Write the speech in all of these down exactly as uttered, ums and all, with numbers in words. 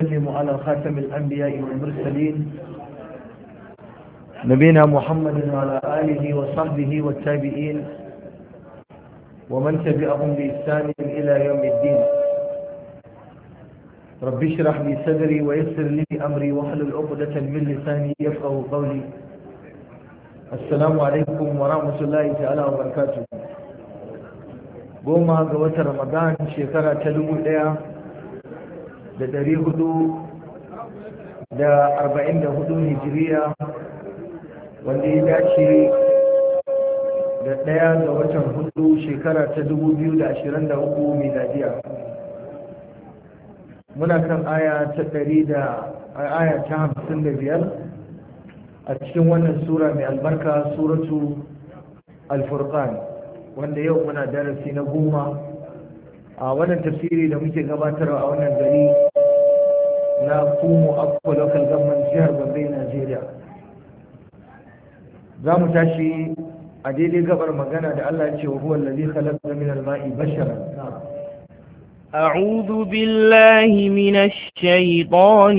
وسلم على خاتم الأنبياء والمرسلين نبينا محمد وعلى آله وصحبه والتابعين ومن تبعهم بإحسان إلى يوم الدين. رب اشرح لي صدري ويسر لي أمري واحلل عقدة من لساني يفقهوا قولي. السلام عليكم ورحمة الله تعالى وبركاته. goma ga watan Ramadan shekara ta dubu ɗaya da ɗari hudu da arba'in da hudu hijiriya, wanda ya dace da ɗaya ga watan hudu shekara ta dubu biyu da ashirin da uku miladiya. Muna kan aya ta ɗari da aya ta hamsin da biyar a cikin wannan sura mai albarka, suratu al-furqan, wanda yau muna darasi na goma a wannan tafsiri da muke gabatarwa a wannan gari na Kumo Akko Local Government, jihar Gombe, Najeriya. Za mu tashi a daidai gabar magana da Allah ce wa huwa allazi khalaqa min al-ma'i basharan. أعوذ بالله من الشيطان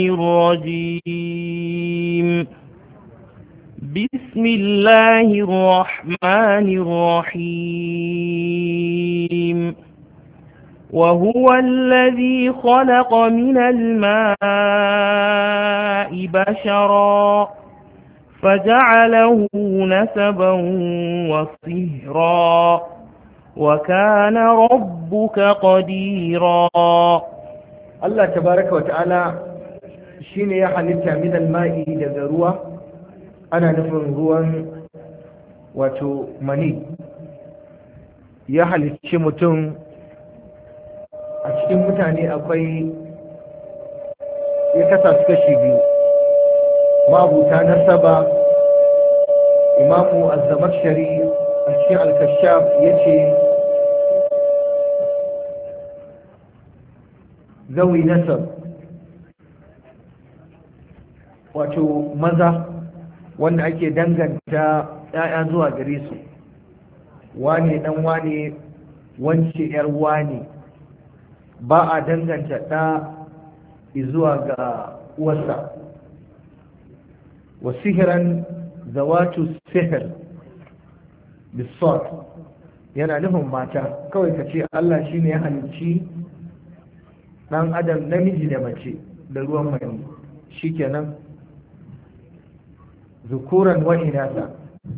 الرجيم. بسم الله الرحمن الرحيم. وهو الذي خلق من الماء بشرا فجعله نسبا وصهرا وكان ربك قديرا. الله تبارك وتعالى شين يحلت من الماء دغروا، ana nufin ruwan wato mani. Ya halicci mutum. A cikin mutane akwai ya kasa su kashi biyu, mabuta nasaba. Imamu az-Zamakhshari a cikin al-Kashaf yace zawi nasab, wato maza wanda ake danganta ‘ya'ya zuwa gare su, wane ɗan wane, wance ‘yar wane. Ba a danganta ɗa zuwa ga uwarsa. wa sihiran zawatu sihir bisot, yana nufin mata. Kawai ka ce Allah shi ne ya halicci ɗan adam namiji da mace da ruwan mani, shi kenan. ذكورا وإناثا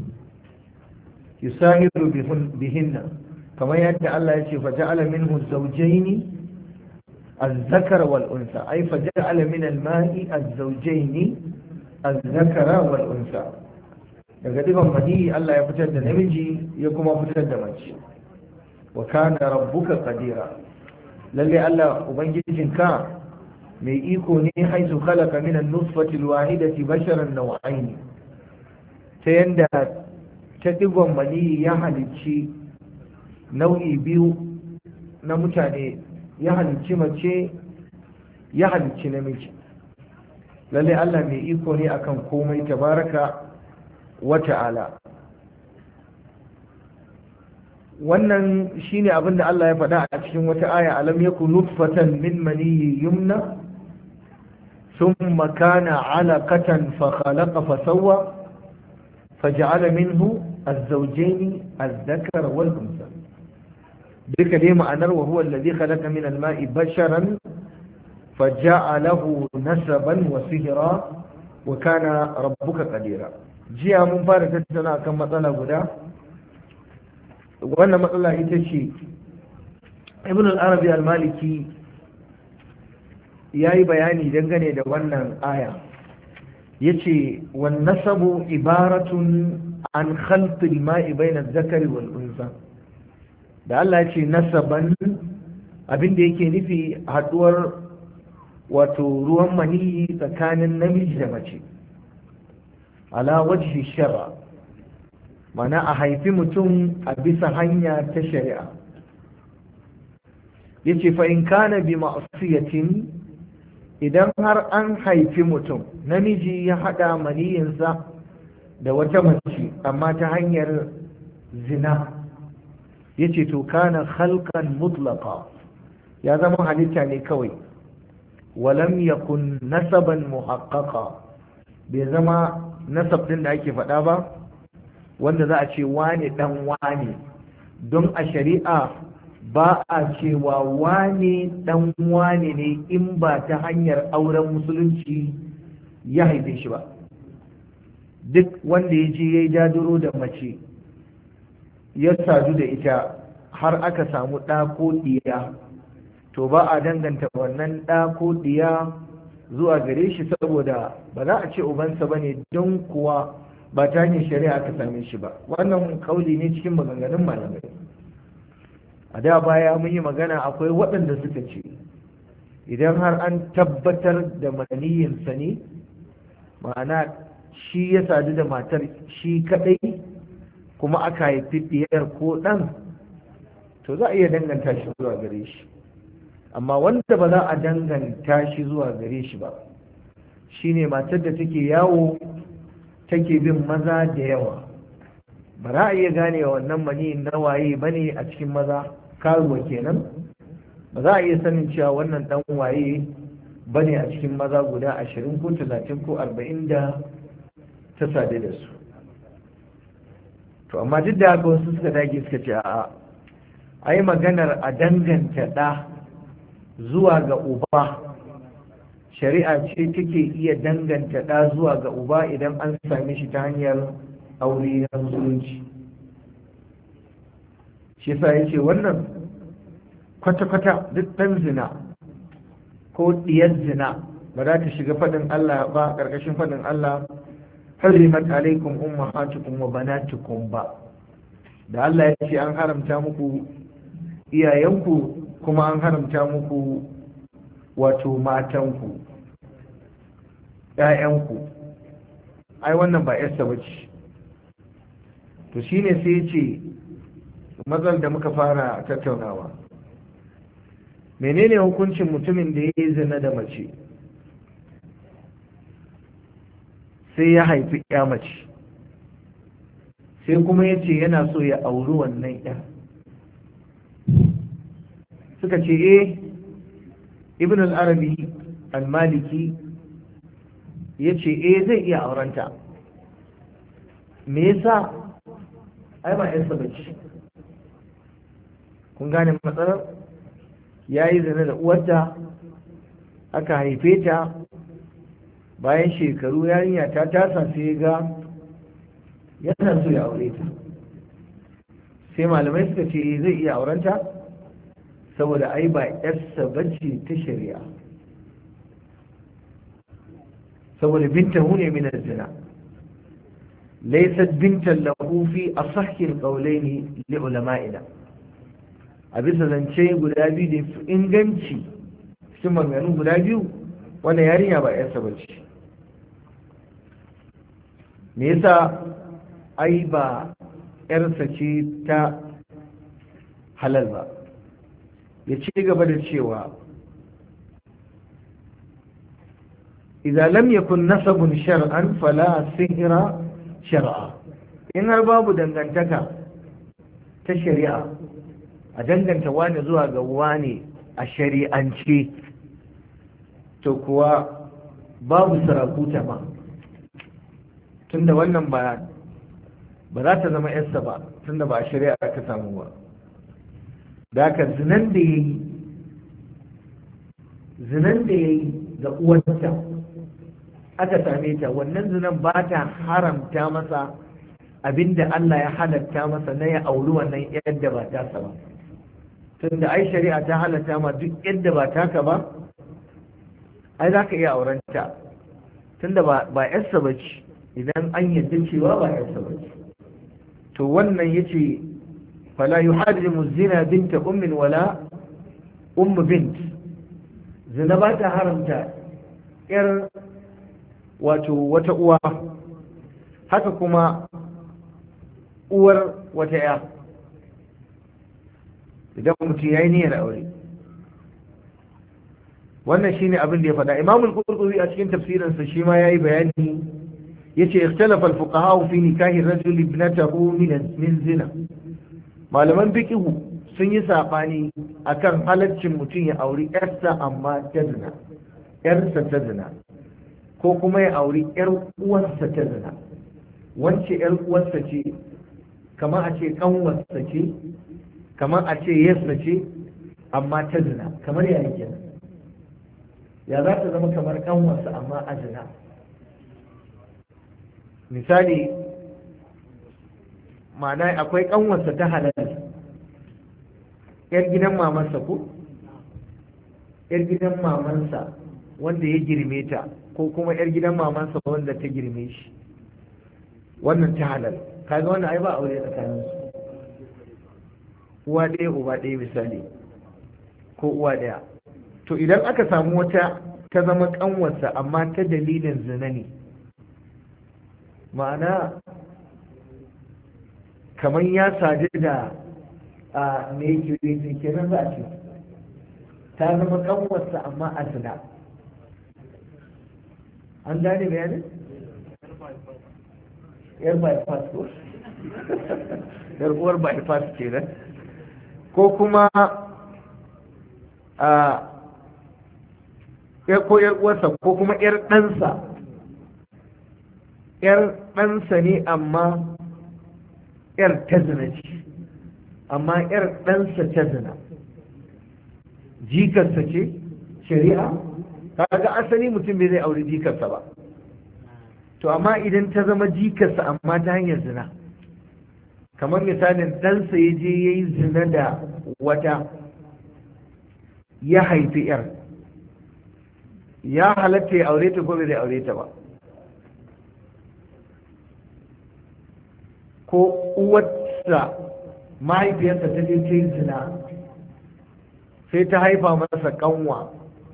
يساهر بهن، كما يدعى الله يشي فجعل منه الزوجين الذكر والأنثى، أي فجعل من الماء الزوجين الذكر والأنثى. daga diban mani Allah ya fitar da namiji ya kuma fitar da mace. wa kana rabbuka qadira, lalle Allah ubangijinka mai iko ne. haizu khalaqa min an-nutfati al-wahidati basharan naw'ayn, ta yanda ta digon mani ya halicci nau'i biyu na mutane, ya halicci mace, ya halicci namiji. lalle Allah mai iko ne akan komai tabaraka wa ta'ala. wannan shine abin da Allah ya faɗa a cikin wata aya, alam yakun nutfatan min maniyyi yumna thumma kana 'alaqatan fa khalaqa fa sawwa فجعل منه الزوجين الذكر والأنثى. duka dai ma'anar wa huwa alladhi khalaqa min al-ma'i basharan faja'alahu nasaban wa sihra wa kana rabbuka qadira. jiya mun fara tattauna kan matsala guda. wannan matsala ita ce Ibn al-Arabi al-Maliki yayi bayani dangane da wannan aya. yace wan nasabu ibaratun an khalq al-ma'i bayna adh-dhakari wal unsa. da Allah yace nasaban, abinda yake nufi haduwar wato ruwan maniyi tsakanin namiji da mace ala wajhi shar'a, mana a haifi mutum a bisa hanya ta shari'a. yace fa in kana bi ma'siyatin, idan har an haifi mutum namiji ya hada maniyinsa da wata mace amma ta hanyar zina, yace to kana khalqan mutlaqa, ya zama halitta ne kawai walam yakun nasaban muhaqqaqa, bai zama nasab din da ake faɗa ba wanda za a ce wane dan wane, don a shari'a ba a cewa wane dan wane ne in ba ta hanyar auren musulunci ya haife shi ba. Duk wanda ya je ya yi daduro da mace ya sadu da ita har aka samu ɗa ko ɗiya, to ba a danganta wannan ɗa ko ɗiya zuwa gare shi, saboda ba za a ce ubansa ba ne, don kuwa ba ta hanyar shari'a aka same shi ba. Wannan kauli ne cikin maganganun malamai. A da baya mun yi magana, akwai waɗanda suka ce idan har an tabbatar da maniyinsa ne, ma'ana shi ya sadu da matar shi kaɗai kuma aka haifi ɗiyar ko ɗan, to za a iya danganta shi zuwa gare shi. Amma wanda ba za a danganta shi zuwa gare shi ba shine matar da take yawo take bin maza da yawa, ba za a iya gane wannan mani na waye bane a cikin maza, karuwa kenan. Ba za a iya sanin cewa wannan dan waye bane a cikin maza guda ashirin ko talatin ko arba'in da ta sadu da su. To amma duk da haka wasu suka dage suka ce a'a, ai maganar a danganta ɗa zuwa ga uba, shari'a ce take iya danganta ɗa zuwa ga uba idan an same shi ta hanyar aure na musulunci. shi yasa ya ce wannan kwata-kwata duk ɗan zina ko ɗiyar zina ba za ta shiga faɗin Allah ba, ƙarƙashin faɗin Allah hurrimat alaikum ummahatukum wa banatukum ba, da Allah ya ce an haramta muku iyayenku kuma an haramta muku wato matanku, ‘ya'yanku, ai wannan ba ‘yarsa ba ce. To shi ne sai ce mazal da muka fara tattaunawa, menene hukuncin mutumin da ya yi zina da mace sai ya haifi ‘ya mace, sai kuma ya ce yana so ya auri wannan ‘ya. Suka ce eh, ibn al-arabi al-maliki ya ce eh zai iya aurenta. Me yasa? Ai ba ‘yarsa ba ce. Kun gane matsalar? Ya yi zina da uwarta, aka haife ta, bayan shekaru yarinya ta tasa sai ga yana so ya aure ta, sai malamai suka ce zai iya aurenta saboda ai ba yarsa bace ta shari'a, saboda binta hu ne min zina, laysat bintan lahu fi asahhi alqawlayn li ulama'ina. A bisa zance guda biyu da inganci cikin maganganun guda biyu, wannan yarinya ba yarsa bace. Me yasa? Ai ba yarsa ce ta halal ba. Ya ci gaba da cewa idza lam yakun nasabun shar'an fala sihra shar'a, in har babu dangantaka ta shari'a, a danganta wani zuwa ga wani a shari'ance, to kuwa babu sarakuta ba, tunda wannan ba ba za ta zama yarsa ba, tunda ba a shari'a ka samu ba. Da haka zinan da ya yi zinan da ya yi ga uwarta aka same ta, wannan zinan ba ta haramta masa abinda Allah ya halatta masa na ya auri wannan yadda ba tasa ba, tunda ai shari'a ta halatta ma duk yadda ba taka ba, ai za ka iya aurenta, tunda ba yarsa ba ce, idan an yadda cewa ba yarsa ba ce. To wannan ya ce fala yuharrimu zina binta ummin wala ummu bint, zina ba ta haramta yar wato wata uwa, haka kuma uwar wata ya, idan mutum ya yi niyyar aure. Wannan shine abin da ya faɗa. Imam al-Qurtubi a cikin tafsirinsa shi ma yayi bayani, yace ikhtalafa al-fuqaha fi nikahi ar-rajuli ibnatahu min zina. Malaman fiqhu sun yi sabani akan halaccin mutum ya auri yarsa amma ta zina. ‘yarsa ta zina, ko kuma ya auri ‘yar uwarsa ta zina. Wance ‘yar uwarsa ce, kamar a ce ƙanwarsa ce, kamar a ce yassa ce, amma ta zina, kamar ya yi kenan. Ya za ta zama kamar ƙanwarsa amma a zina? Misali, ma'ana akwai ƙanwarsa ta halal, ‘yar gidan mamansa ko? ‘yar gidan mamansa wanda ya girme ta, ko kuma ‘yar gidan mamansa wanda ta girme shi, wannan ta halal. Kaga wannan ai ba aure tsakanin su, uwa ɗaya uba ɗaya misali, ko uwa ɗaya. To idan aka samu wata ta zama ƙanwarsa amma ta dalilin zina ne, ma'ana kamar ya sadu da a mai yake kenan za a ce ta zama ƙanwarsa amma a zina. An gane bayanin? Yar bypass ko? Yar uwar bypass ke nan. Ko kuma a ko yar uwarsa ko kuma yar ɗansa. Yar ɗansa ne amma yar ta zina ce, amma yar ɗansa ta zina. Jikarsa ce shari'a, kaga asali mutum bai zai auri jikarsa ba. To amma idan ta zama jikarsa amma ta hanyar zina, kamar misalin ɗansa ya je ya yi zina da wata ya haifi ‘yar, ya halatta ya aure ta ko bai zai aure ta ba. Ko uwarsa mahaifiyarsa ta je ta yi zina sai ta haifa masa ƙanwa,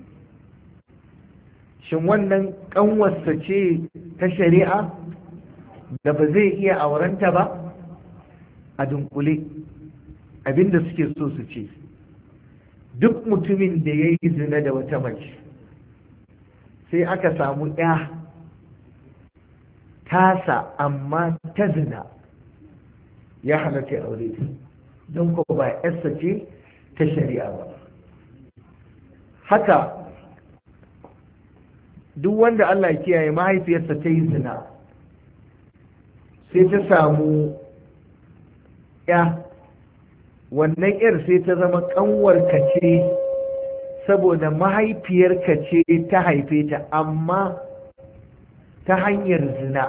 shin wannan ƙanwarsa ce ta shari'a da ba zai iya aurenta ba? A dunkule abinda suke so su ce, duk mutumin da ya yi zina da wata mace sai aka samu ya tasa amma ta zina, ya halatta aure ta, don ko ba yarsa ce ta shari'a ba. Haka duk wanda Allah ya kiyaye mahaifiyarsa ta yi zina sai ta samu ya, wannan yar sai ta zama ƙanwarka ce saboda mahaifiyarka ce ta haife ta amma ta hanyar zina.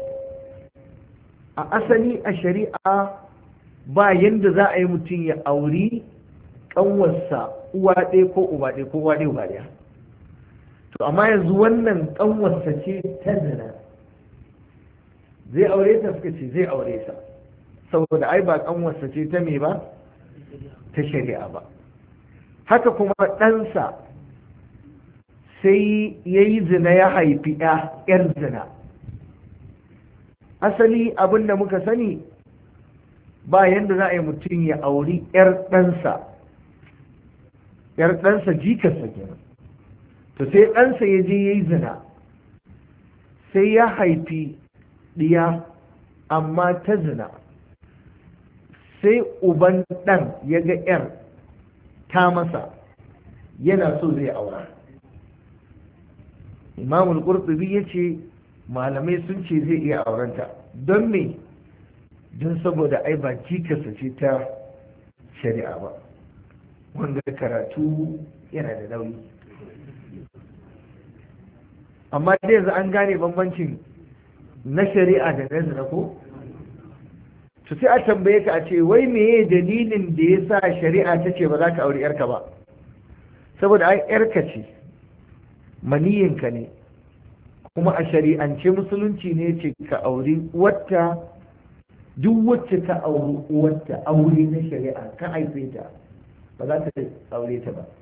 A asali a shari'a ba yanda za a yi mutum ya auri ƙanwarsa uwa ɗaya ko uba ɗaya ko uwa ɗaya uba ɗaya. To amma yanzu wannan ƙanwarsa ce ta zina, zai aure ta? Suka ce zai aure ta, saboda ai ba ƙanwarsa ce ta me ba, ta shari'a ba. Haka kuma ɗansa sai ya yi zina ya haifi ‘yar zina. Asali abin da muka sani ba yadda za a yi mutum ya auri ‘yar ɗansa, ‘yar ɗansa jikarsa kenan. To sai ɗansa ya je ya yi zina sai ya haifi ɗiya amma ta zina, sai uban ɗan ya ga ‘yar ta masa yana so zai aura. Imamul Qurtubi ya ce malamai sun ce zai iya aurenta. Don me? Don saboda ai ba jikarsa ce ta shari'a ba. Wanda karatu yana da nauyi. Amma dai yanzu an gane bambancin na shari'a da na zina ko? To sai a tambaye ka a ce wai meye dalilin da ya sa shari'a ta ce ba za ka auri yarka ba? Saboda ai yarka ce, maniyinka ne, kuma a shari'ance musulunci ne ce ka auri wata, duk wacce ka auri wata aure na shari'a ka haife ta ba za ta aure ta ba.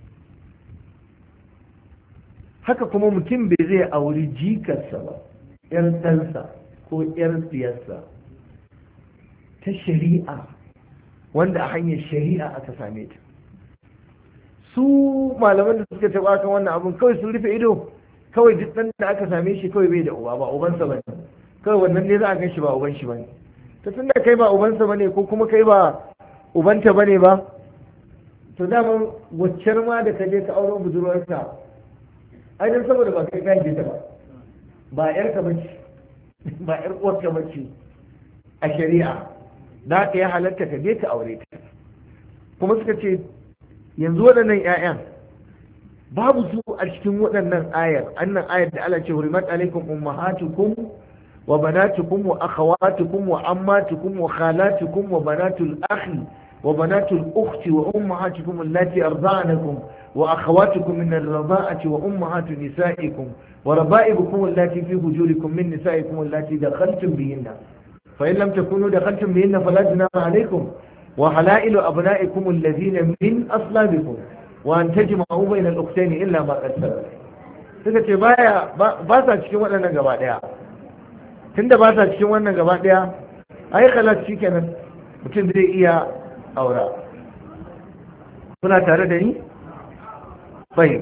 Haka kuma mutum bai zai auri jikarsa ba, ‘yar ɗansa ko ‘yar siyarsa ta shari'a, wanda a hanyar shari'a aka same ta. Su malaman da suka taɓa kan wannan abun kawai sun rufe ido, kawai duk ɗan da aka same shi kawai bai da uba, ba ubansa ba ne, kawai wannan ne za a gan shi ba uban shi ba ne. Ta tun da kai ba ubansa ba ne ko kuma kai ba ubanta ba ne ba, to dama waccar ma da ka je ka auro budurwarka ai dan saboda ba kai kai ta ba ba yar ka bace ba yar uwar ka bace a shari'a da ka ya halatta ka je ka aure ta. Kuma suka ce yanzu waɗannan ƴaƴan babu su a cikin waɗannan ayar, annan ayar da Allah ce hurimat alaikum ummahatukum wa banatukum wa akhawatukum wa ammatukum wa khalatukum wa banatul akhi wa banatul ukhti wa ummahatukum allati arda'anakum wa akhawatukum min ar-rada'ati wa ummahatu nisa'ikum wa raba'ibukum allati fi hujurikum min nisa'ikum allati dakhaltum bihinna fa in lam takunu dakhaltum bihinna fala junaha alaykum wa halailu abna'ikum alladhina min aslabikum wa an tajma'u bayna al-ukhtayn illa ma qad salaf. Suka ce baya ba sa cikin waɗannan gaba daya, tunda ba sa cikin wannan gaba daya ai khalas shikenan mutum zai iya aura. Kuna tare da ni? Bai.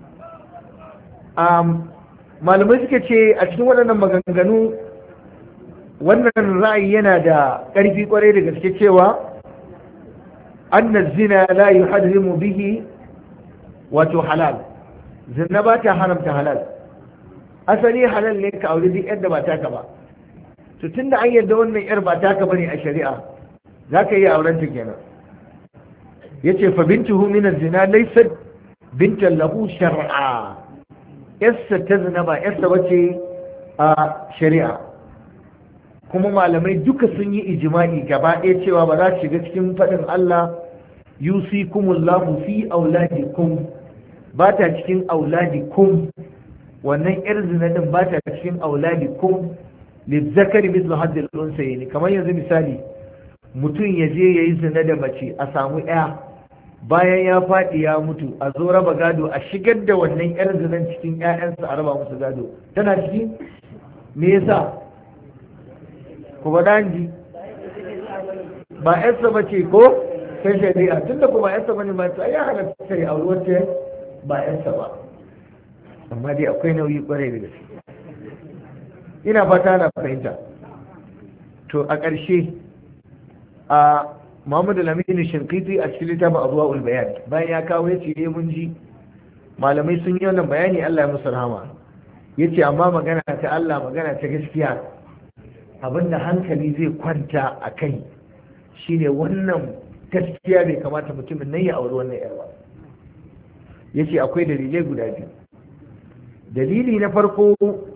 Um, malamai suka ce a cikin waɗannan maganganu wannan ra'ayi yana da ƙarfi ƙwarai da gaske cewa anna zina la yuharrimu bihi wato halal, zina ba ta haramta halal. Asali halal ne ka aure duk yadda ba taka ba, to tunda an yarda wannan yar ba taka bane a shari'a za ka yi auren ta kenan. Yace fa bintuhu min az-zina laysat bintan lahu shar'a, yarsa ta zina ba yarsa bace a shari'a. Kuma malamai duka sun yi ijma'i gaba ɗaya cewa ba za su shiga cikin faɗin Allah yusikumullahu fi auladikum, ba ta cikin auladikum, wannan yar zina din ba ta cikin auladikum lizzakari mislu haddil unsayni. Kamar yanzu misali mutum ya je yayi zina da mace a samu ɗaya, bayan ya faɗi ya mutu a zo raba gado a shigar da wannan yar zinan cikin ƴaƴansa a raba musu gado, tana ciki? Me yasa? ku ba danji ba yarsa ba ce ko sai shari'a, tunda kuma yarsa ba ne ba ta ya halatta sai aure wacce ba yarsa ba, amma dai akwai nauyi kwarai da gaske. Ina fata na fahimta. To a ƙarshe a Muhammadu Lamini Shinkiti a cikin littafin Adwa'ul Bayan bayan ya kawo yace eh mun ji malamai sun yi wannan bayani, Allah ya musu rahama. Yace amma magana ta Allah, magana ta gaskiya, abinda hankali zai kwanta a kai shine wannan gaskiya bai kamata mutumin nan ya auri wannan yarwa. Yace akwai dalilai guda biyu. Dalili na farko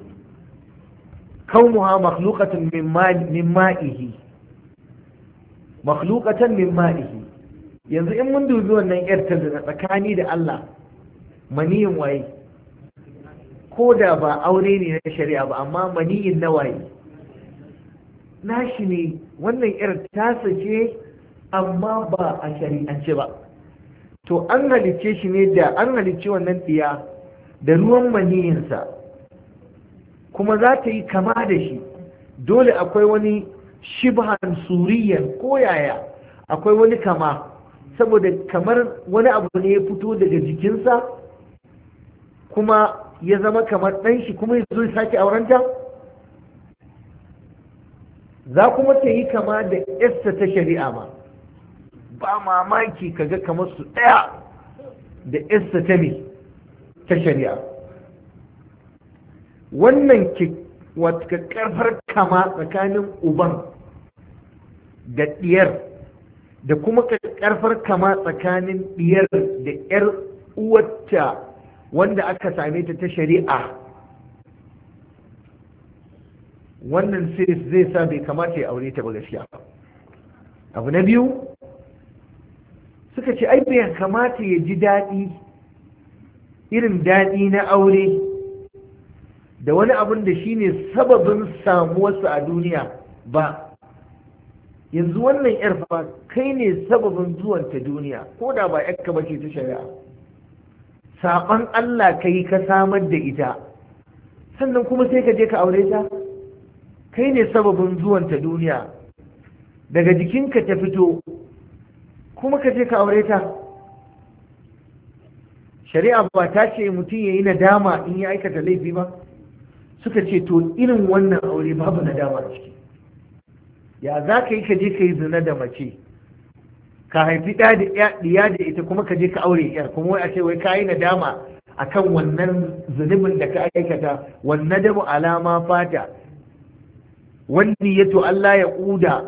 kaunuha makhluqatan min ma'ihi, makhluqatan min ma'ihi. Yanzu in mun dubi wannan yar ta zina tsakani da Allah, maniyin waye? Ko da ba aure ne na shari'a ba, amma maniyin na waye? Nashi ne. Wannan yar ta sace amma ba a shari'ance ba. To an halicce shi ne da an halicce wannan diya da ruwan maniyinsa, kuma za ta yi kama da shi. Dole akwai wani shibhan suriyan ko yaya, akwai wani kama, saboda kamar wani abu ne ya fito daga jikinsa kuma ya zama kamar ɗan shi, kuma ya zo ya sake aurenta. Za kuma ta yi kama da yarsa ta shari'a ma, ba mamaki kaga kamar su ɗaya da yarsa ta ne ta shari'a. Wannan wata karfar kama tsakanin uban da ɗiyar, da kuma karfar kama tsakanin ɗiyar da ƴar uwarta wanda aka same ta ta shari'a, wannan sai zai sa bai kamata ya aure ta ba gaskiya. Abu na biyu suka ce ai bai kamata ya ji daɗi irin daɗi na aure da wani abin da shine sababin samuwarsa a duniya ba. Yanzu wannan yar fa kai ne sababin zuwanta duniya, ko da ba yakka bace ta shari'a. Saban Allah kai ka samar da ita, sannan kuma sai ka je ka aure ta. Kai ne sababin zuwanta duniya, daga jikinka ta fito, kuma ka je ka aure ta. Shari'a ba ta ce mutum ya yi nadama in ya aikata laifi ba. Suka ce to irin wannan aure babu nadama a ciki. Ya za ka yi ka je ka yi zina da mace, ka haifi ɗa da ɗiya da ita, kuma ka je ka aure ƴar, kuma wai a ce wai ka yi nadama akan wannan zunubin da ka aikata, wannan damu alama fata, wanda yato Allah ya kuda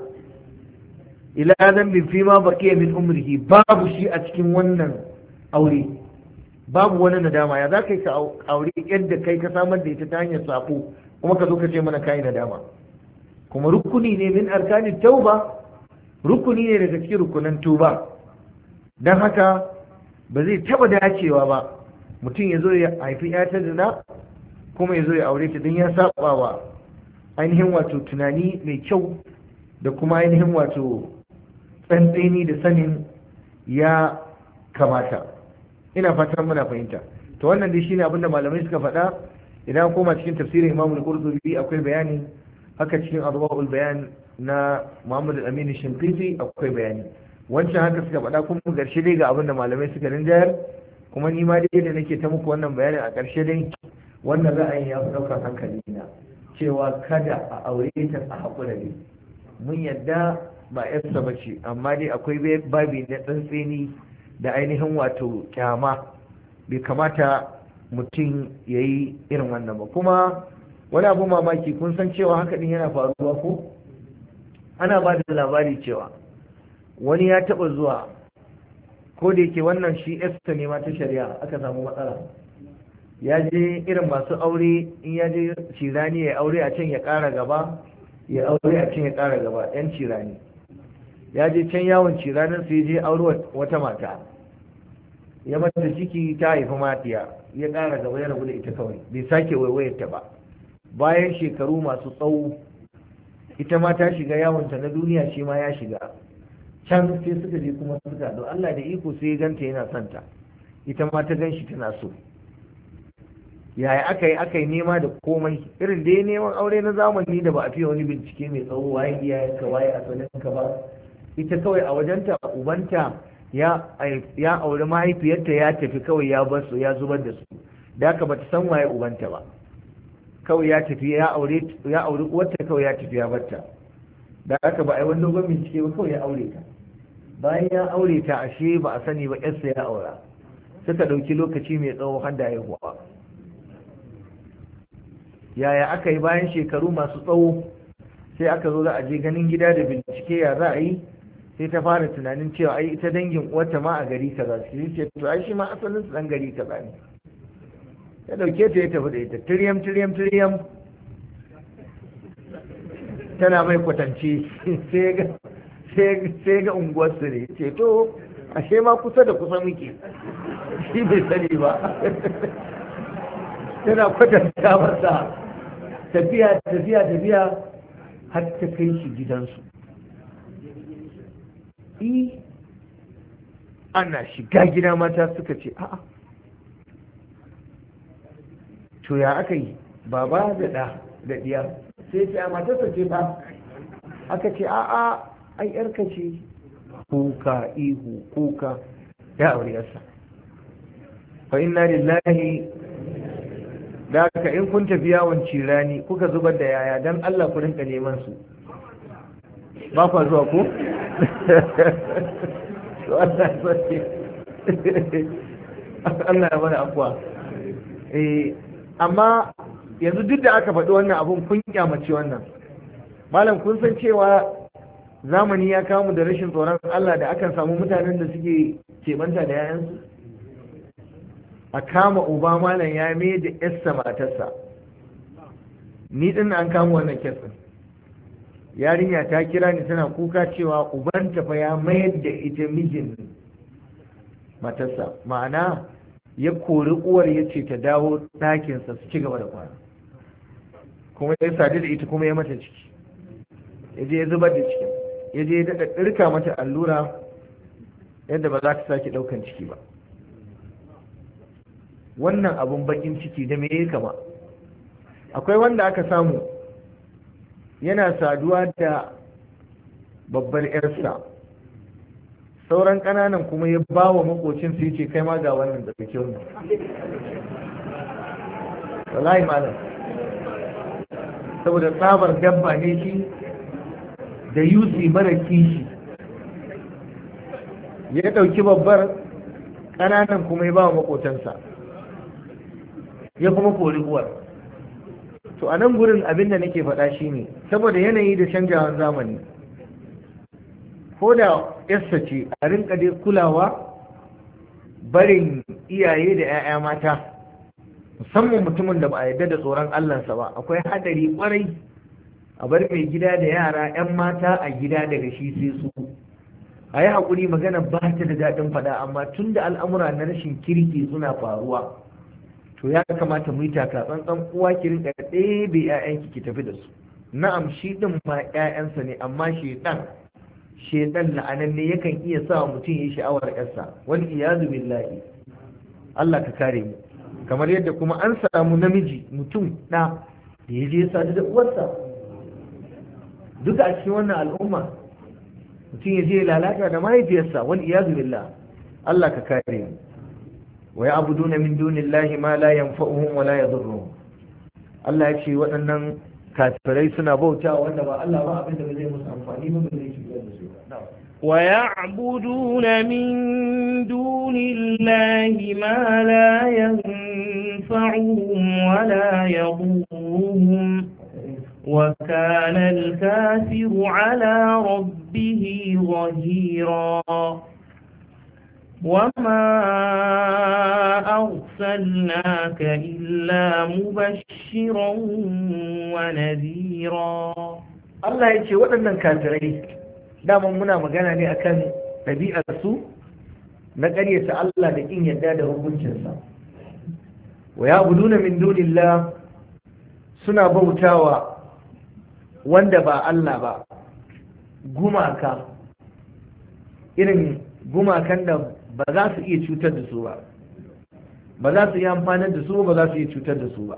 ila zambin fi ma baqiya min umrihi, babu shi a cikin wannan aure, babu wani nadama. Ya za ka yi ka aure yadda kai ka samar da ita ta hanyar safo, kuma ka zo ka ce mana kai nadama. Kuma rukuni ne min arkanin tauba, rukuni ne daga cikin rukunan tuba. Don haka ba zai taba dacewa ba mutum ya zo ya haifi ya ta zina kuma ya zo ya aure ta, don ya saba wa ainihin wato tunani mai kyau da kuma ainihin wato tsantseni da sanin ya kamata. Ina fatan muna fahimta. To wannan dai shine abinda malamai suka faɗa. Idan koma cikin tafsirin Imam al-Qurtubi akwai bayani, haka cikin Adwa'ul Bayan na Muhammad al-Amin Shinqiti akwai bayani. Wancan haka suka faɗa, kuma ƙarshe dai ga abinda malamai suka rinjayar, kuma ni ma dai da nake ta muku wannan bayanin a ƙarshe dai wannan ra'ayin ya fi ɗaukar hankali na, cewa kada a aure ta a haƙura ne. Mun yadda ba yarsa ba ce, amma dai akwai babi na tsantseni da ainihin wato kyama. Bai kamata mutum ya yi irin wannan ba. Kuma wani abu mamaki, kun san cewa haka din yana faruwa ko? Ana ba da labari cewa wani ya taɓa zuwa, ko da yake wannan shi esta ne ma ta shari'a, aka samu matsala. Ya je irin masu aure, in ya je cirani ya aure a can ya ƙara gaba, ya aure a can ya ƙara gaba, yan cirani. Ya je can yawon ciranin sai je aure wata mata, ya mata ciki, ta haifi matiya, ya ƙara gaba ya rabu da ita kawai, bai sake waiwayar ta ba. Bayan shekaru masu tsawo, ita ma ta shiga yawonta na duniya, shi ma ya shiga. Can sai suka je kuma suka don Allah da iko sai ya ganta yana son ta, ita ma ta gan shi tana so. Yaya aka yi aka yi nema da komai, irin da ya neman aure na zamani da ba a fiye wani bincike mai tsawo waye iyayenka waye asalinka ba. Ita kawai a wajenta ubanta ya ya auri mahaifiyarta ya tafi kawai, ya bar su, ya zubar da su, da haka bata san waye ubanta ba. Kawai ya tafi ya aure ya auri uwarta, kawai ya tafi ya barta, da haka ba a yi wani dogon bincike ba, kawai ya aure ta. Bayan ya aure ta, ashe ba a sani ba yarsa ya aura. Suka ɗauki lokaci mai tsawo har da haihuwa. Yaya aka yi bayan shekaru masu tsawo, sai aka zo za a je ganin gida da bincike ya za a yi, sai ta fara tunanin cewa ai ita dangin uwarta ma a gari kaza su ce, to ai shi ma asalin su dan gari kaza ne. Ya dauke ta ya tafi da ita tiryam tiryam tiryam, tana mai kwatance sai ga sai ga unguwar su ne, ce to ashe ma kusa da kusa muke, shi bai sani ba. Tana kwatanta masa, tafiya tafiya tafiya har ta kai shi gidansu. I ana shiga gida mata suka ce a'a, to ya aka yi baba da ɗa da ɗiya, sai ce a matarsa ce ba, aka ce a'a ai yarka ce. Kuka ihu kuka, ya aure yarsa. Fa inna lillahi. Da haka in kun tafi yawon cirani kuka zubar da yaya, dan Allah ku rinka neman su, ba kwa zuwa ko? Allah ya mana afuwa. Amma yanzu duk da aka faɗi wannan abun kun kyamace wannan. Malam, kun san cewa zamani ya kamu da rashin tsoron Allah, da akan samu mutanen da suke keɓanta da yayansu. A kama uba malam ya mai da yarsa matarsa. Ni din an kama wannan kesin. Yarinya ta kira ni tana kuka cewa ubanta fa ya mayar da ita mijin matarsa, ma'ana ya kori uwar ya ce ta dawo ɗakinsa su ci gaba da kwana, kuma ya sadu da ita kuma ya mata ciki, ya je ya zubar da cikin, ya je ya daɗa ɗirka mata allura yadda ba za ta sake ɗaukan ciki ba. Wannan abun bakin ciki da me ya kama. Akwai wanda aka samu yana saduwa da babbar yarsa, sauran ƙananan kuma ya ba wa makocin su yace kai ma ga wannan da kake wannan. Wallahi malam, saboda tsabar dabba ne shi da yusi mara kishi, ya ɗauki babbar, ƙananan kuma ya ba wa makotansa. ya kuma kori uwar. To a nan gurin abin da nake faɗa shi ne, saboda yanayi da canjawan zamani, ko da yarsa ce a rinka dai kulawa barin iyaye da 'ya'ya mata, musamman mutumin da ba a yarda da tsoron Allahnsa ba, akwai hadari kwarai a bar mai gida da yara 'yan mata a gida daga shi sai su. A yi haƙuri, magana ba ta da daɗin faɗa, amma tun da al'amura na rashin kirki suna faruwa, to ya kamata mu yi taka tsantsan, uwa ki rinka ɗebe 'ya'yanki ki tafi da su. Na'am, shi ɗin ma 'ya'yansa ne, amma shedan shedan la'ananne yakan iya sa mutum ya yi sha'awar 'yarsa, wal iyazu billahi. Allah ka kare mu. Kamar yadda kuma an samu namiji mutum ɗa da ya je sadu da uwarsa, duka a cikin wannan al'umma mutum ya je lalata da mahaifiyarsa, wal iyazu billah. Allah ka kare mu. wa ya'buduna min dunillahi ma la yanfa'uhum wa la yadhurruhum. Allah ya ce waɗannan kafirai suna bauta wanda ba Allah ba, abin da zai musu amfani ba, zai shigar da su. wa ya'buduna min dunillahi ma la yanfa'uhum wa la yadhurruhum wa kana al-kafiru 'ala rabbih ظهيرا وما أرسلناك إلا مبشرا ونذيرا. Allah ya ce waɗannan kafirai daman muna magana ne akan ɗabi'arsu na ƙaryata Allah da ƙin yadda da hukuncinsa. wa ya'buduna min dunillah, suna bautawa wanda ba Allah ba, gumaka, irin gumakan da ba za su iya cutar da su ba, ba za su iya amfanar da su ba za su iya cutar da su ba.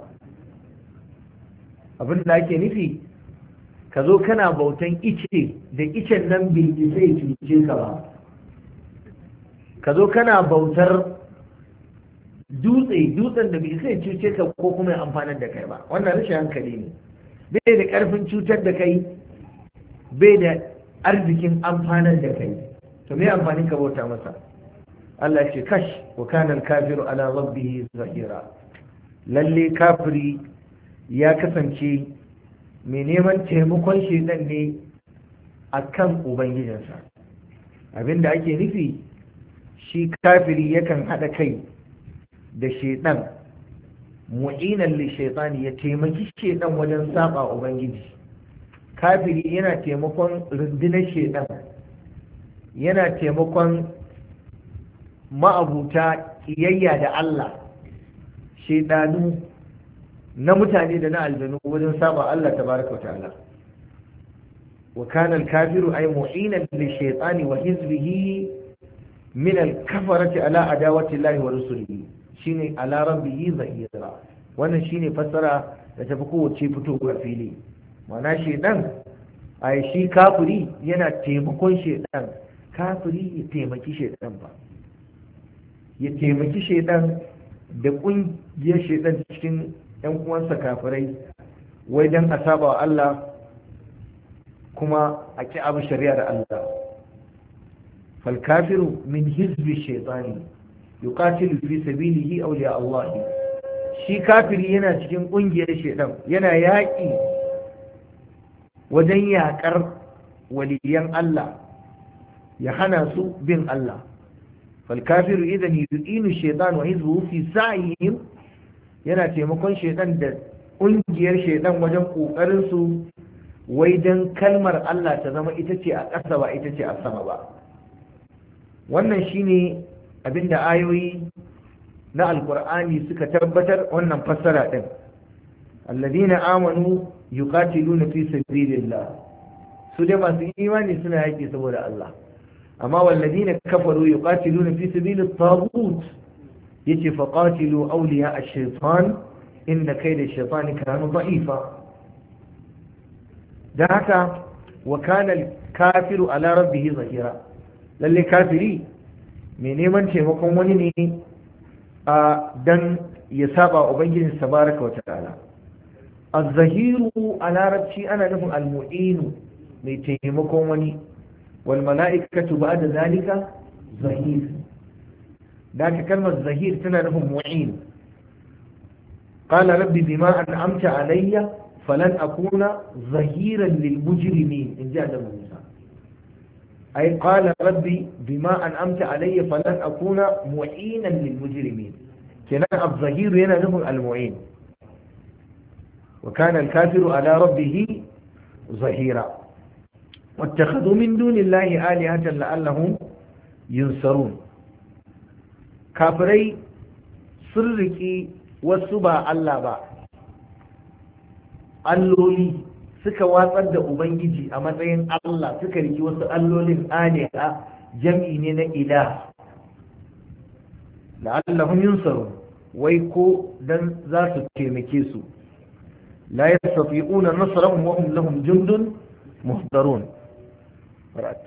Abin da ake nufi, ka zo kana bautan ice da icen nan bai zai cuce ka ba, ka zo kana bautar dutse dutsen da bai zai cuce ka ko kuma ya amfanar da kai ba. Wannan rashin hankali ne. Bai da ƙarfin cutar da kai, bai da arzikin amfanar da kai, to me amfanin ka bauta masa? Allah ce kash, wa kana al-kafiru ala rabbihi zahira. Lalle kafiri ya kasance mai neman taimakon shedan ne akan ubangijinsa. Abinda ake nufi, shi kafiri yakan hada kai da shedan, mu'inan li shaytani, ya taimaki shedan wajen saba ubangiji. Kafiri yana taimakon rundunar shedan, yana taimakon ma'abuta kiyayya da Allah, shaidanu na mutane da na aljanu wajen saba Allah tabaraka wa ta'ala. wa kana al-kafiru ay mu'inan li shaytani wa hizbihi min al-kafarati ala adawati Allah wa rusulihi, shine ala rabbihi zahira. wannan shine fassara da tafi kowace fitowa fili. ma'ana shaidan, ai shi kafiri yana taimakon shaidan, kafiri ya taimaki shaidan ba, ya taimaki shaidan da ƙungiyar shaidan cikin ‘yan uwansa kafirai, wai don a saba wa Allah kuma a ki abu shari'ar Allah. falkafiru min hizbi shaitani yuqatilu fi sabilihi awliya Allah. shi kafiri yana cikin ƙungiyar shaidan, yana yaƙi wajen yaƙar waliyan Allah, ya hana su bin Allah. falkafiru idan yu'inu shaitan wa hizbuhu fi sa'ihim, yana taimakon shaitan da ƙungiyar shaitan wajen ƙoƙarin su wai dan kalmar Allah ta zama ita ce a ƙasa ba ita ce a sama ba. wannan shine abinda ayoyi na alqur'ani suka tabbatar, wannan fassara din. alladhina amanu yuqatiluna fi sabilillah, su dai masu imani suna yaƙi saboda Allah. amma walladhina kafaru yuqatiluna fi sabilit taghut, yace faqatilu awliya ash-shaytan inna kayda ash-shaytani kana da'ifa. dan haka wa kana al-kafiru ala rabbih zahira, lalle kafiri mai neman taimakon wani ne a dan ya saba ubangijin tabaraka wa ta'ala. az-zahiru a larabci ana nufin al-mu'inu, mai taimakon wani. wal mala'ikatu ba'da zalika zahir, da ka kalmar zahir tana nufin mu'in. qala rabbi bima an'amta alayya falan akuna zahiran lil mujrimin in ji annabi Musa ai qala rabbi bima an'amta alayya falan akuna mu'inan lil mujrimin kenan az-zahir yana nufin al-mu'in wa kana al-kafiru ala rabbih zahira wattakhadhu min dunillahi alihatan la'allahum yunsarun kafirai sun riki wasu ba Allah ba alloli suka watsar da ubangiji a matsayin Allah suka riki wasu allolin aliha jam'i ne na ilah la'allahum yunsarun wai ko dan za su taimake su la yastati'una nasrahum wa hum lahum jundun muhdarun rat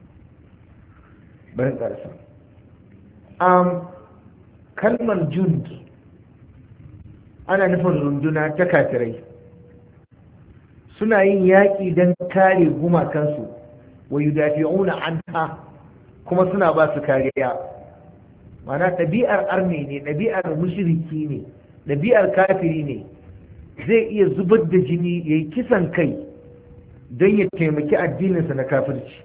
bayan karasa am kalmar jund ana nufin runduna ta kafirai suna yin yaƙi don kare gumakansu wa yudafi'una anha kuma suna ba su kariya mana ɗabi'ar arme ne ɗabi'ar mushriki ne ɗabi'ar kafiri ne zai iya zubar da jini ya yi kisan kai don ya taimaki addininsa na kafirci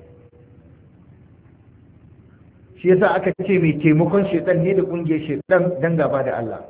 shi yasa aka ce mai taimakon shaitan ne da ƙungiyar shaitan don gaba da Allah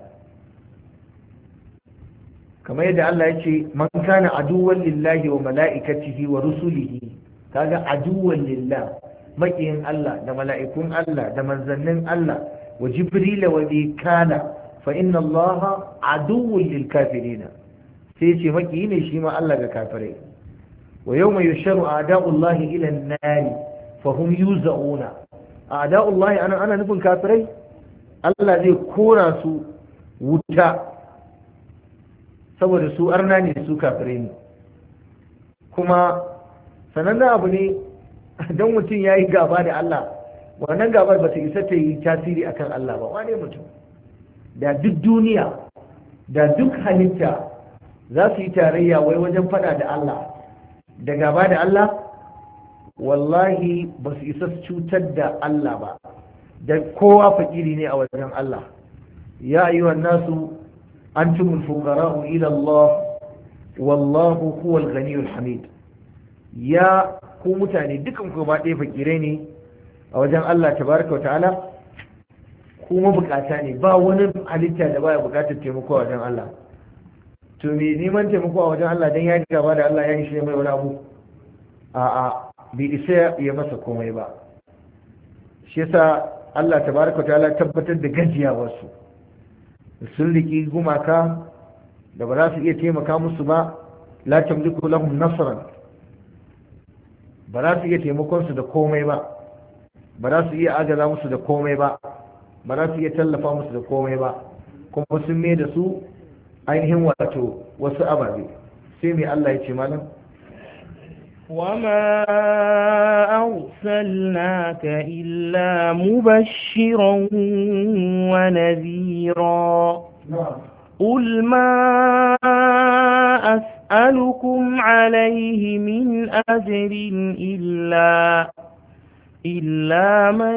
kamar yadda Allah ya ce man kana aduwwan lillahi wa mala'ikatihi wa rusulihi kaga aduwwan lillah makiyin Allah da mala'ikun Allah da manzannin Allah wa jibril wa mikala fa inna Allah aduwwun lil kafirin sai ce makiyi ne shi ma Allah ga kafirai wa yawma yusharu a'da'ullahi ila an-nar fa hum yuzauna a'da'ullahi ana ana nufin kafirai Allah zai kora su wuta saboda su arna ne su kafirai ne kuma sanannen abu ne don mutum ya yi gaba da Allah wannan gabar ba ta isa ta yi tasiri akan Allah ba wane mutum da duk duniya da duk halitta za su yi tarayya wai wajen fada da Allah da gaba da Allah wallahi ba su isa su cutar da Allah ba da kowa fakiri ne a wajen Allah ya ayyuhan nasu أنتم الفقراء إلى الله والله هو الغني الحميد يا ku mutane dukan ku ba ɗaya fakire ne a wajen Allah tabaraka wa ta'ala kuma bukata ne ba wani halitta da baya bukatar taimako a wajen Allah to me neman taimako a wajen Allah dan ya gaba da Allah ya yi shi mai wani abu a a bai isa ya masa komai ba shi yasa Allah tabaraka wa ta'ala tabbatar da gajiyawar su sun riki gumaka da ba za su iya taimaka musu ba la tamliku lahum nasran ba za su iya taimakon su da komai ba ba za su iya agaza musu da komai ba ba za su iya tallafa musu da komai ba kuma sun mai da su ainihin wato wasu ababe sai mai Allah ya ce malam وما أرسلناك إلا مبشرا ونذيرا قل ما أسألكم عليه من أجر إلا إلا من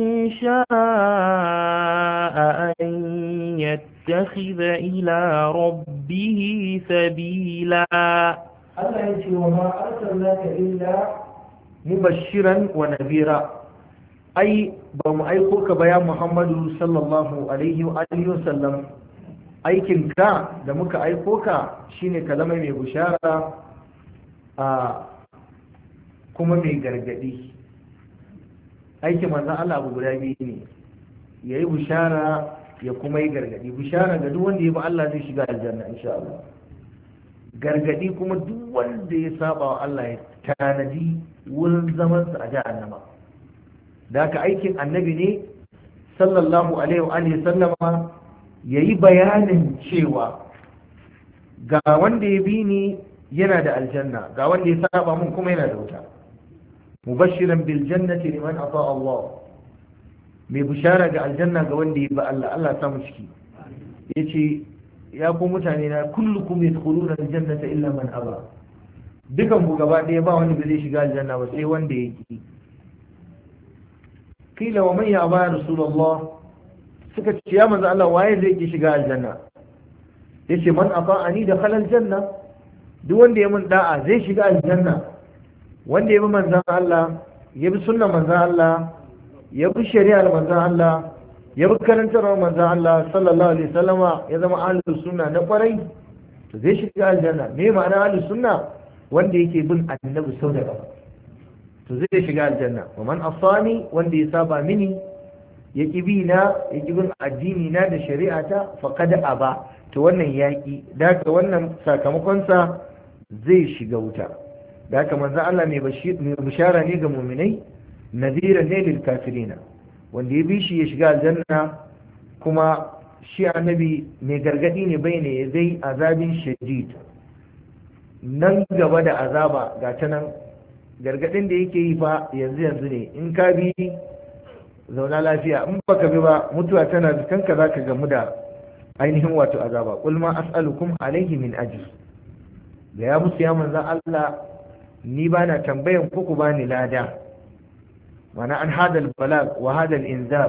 شاء أن يتخذ إلى ربه سبيلا Allah ya ce wa ma arsalnaka illa mubashiran wa nadhira ai ba mu aiko ka ba ya Muhammadu sallallahu alaihi wa alihi wasallam aikin ka da muka aiko ka shine ka zama mai bushara a kuma mai gargadi aikin manzon Allah abu guda biyu ne yayi bushara ya kuma yi gargadi bushara ga duk wanda ya bi Allah zai shiga aljanna insha Allah gargadi kuma duk wanda ya saba wa Allah ya tanadi wurin zamansa a jahannama da haka aikin annabi ne sallallahu alaihi wa alihi sallama yayi bayanin cewa ga wanda ya bi ni yana da aljanna ga wanda ya saba mun kuma yana da wuta mubashiran bil jannati liman ata Allah mai bishara ga aljanna ga wanda ya bi Allah Allah ya samu ciki yace ya ku mutane na kullukum yadkhuluna aljannata illa man aba dukan ku gaba ɗaya ba wanda zai shiga aljanna ba sai wanda yake kila wa man ya'ba rasulullah suka ce ya manzo Allah waye zai ki shiga aljanna yace man ata'ani dakhala aljanna, duk wanda ya mun da'a zai shiga aljanna. Wanda ya bi manzon Allah, ya bi sunnar manzon Allah, ya bi shari'ar manzon Allah, ya bi karantarwar manzon Allah sallallahu alaihi wasallama, ya zama ahlus sunna na kwarai, to zai shiga aljanna. Me ma'ana ahlus sunna? Wanda yake bin annabi sau da gaba, to zai shiga aljanna. Wa man asani, wanda ya saba mini, ya ki bi na, ya ki bin addini na da shari'ata, faqad aba, to wannan yaki, da haka wannan sakamakonsa zai shiga wuta. Da haka manzo Allah mai bishara ne ga mu'minai, nadira ne lil kafirina, wanda ya bi shi ya shiga aljanna. Kuma shi annabi mai gargadi ne bai ne zai azabin shadid, nan gaba da azaba ga ta nan. Gargadin da yake yi fa yanzu yanzu ne, in ka bi zauna lafiya, in baka bi ba mutuwa tana da kanka, zaka gamu da ainihin wato azaba. Qul ma as'alukum alayhi min ajr, ga ya musu ya manzan Allah, ni bana tambayan ku ku bani lada, mana an hadal balag wa hadal inzar,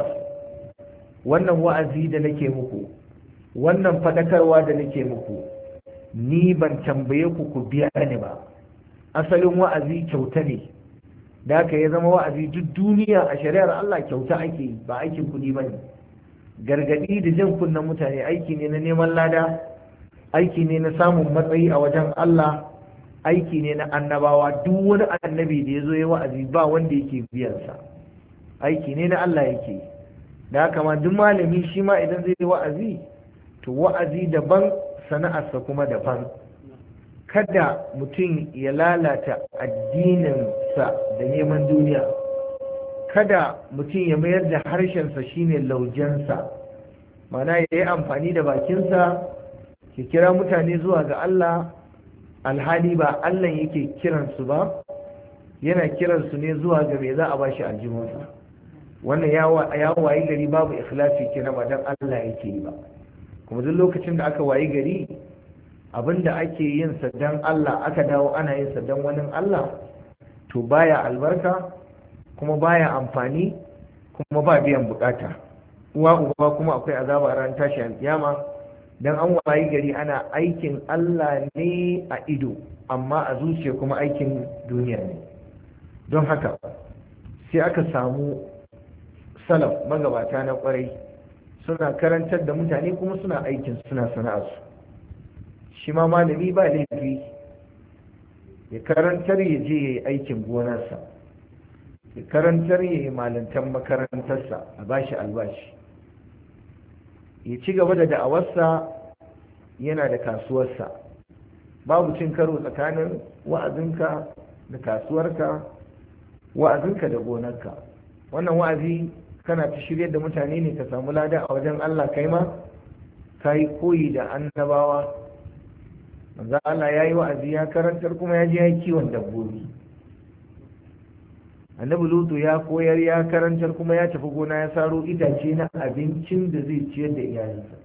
wannan wa'azi da nake muku, wannan fadakarwa da nake muku, ni ban tambaye ku ku biya ni ba. Asalin wa'azi kyauta ne, da haka ya zama wa'azi duk duniya a shari'ar Allah kyauta ake yi, ba aikin kuɗi ba ne. Gargaɗi da jan kunnen mutane aiki ne na neman lada, aiki ne na samun matsayi a wajen Allah, aiki ne na annabawa. Duk wani annabi da ya zo ya wa'azi ba wanda yake biyansa, aiki ne na Allah yake yi. Da haka ma duk malami shi ma idan zai yi wa'azi, to wa'azi daban, sana'arsa kuma daban. Kada mutum ya lalata addininsa da neman duniya, kada mutum ya mayar da harshensa shine laujensa, mana ya yi amfani da bakinsa ya kira mutane zuwa ga Allah, alhali ba Allah yake kiransu ba, yana kiransu ne zuwa ga me za a bashi aljihunsa. Wannan ya wayi gari babu ikhlasi kenan, ba dan Allah yake yi ba. Kuma duk lokacin da aka wayi gari abinda ake yin sa dan Allah aka dawo ana yin sa dan wani Allah, to baya albarka, kuma baya amfani, kuma ba biyan bukata. Uwa uba kuma akwai azaba ran tashi alkiyama, dan an wayi gari ana aikin Allah ne a ido, amma a zuciya kuma aikin duniya ne. Don haka sai aka samu salaf magabata na kwarai suna karantar da mutane kuma suna aikin, suna sana'arsu. Shi ma malami ba laifi ya karantar, ya je ya yi aikin gonarsa, ya karantar, ya yi malantan makarantarsa, a bashi albashi, ya ci gaba da da'awarsa, yana da kasuwarsa. Babu cin karo tsakanin wa'azinka da kasuwarka, wa'azinka da gonarka. Wannan wa'azi kana ta shirya da mutane ne ka samu lada a wajen Allah, kai ma ka yi koyi da annabawa. manzo Allah ya yi wa'azi, ya karantar, kuma ya je ya yi kiwon dabbobi. Annabi Lutu ya koyar, ya karantar, kuma ya tafi gona ya saro itace na abincin da zai ciyar da iyalinsa.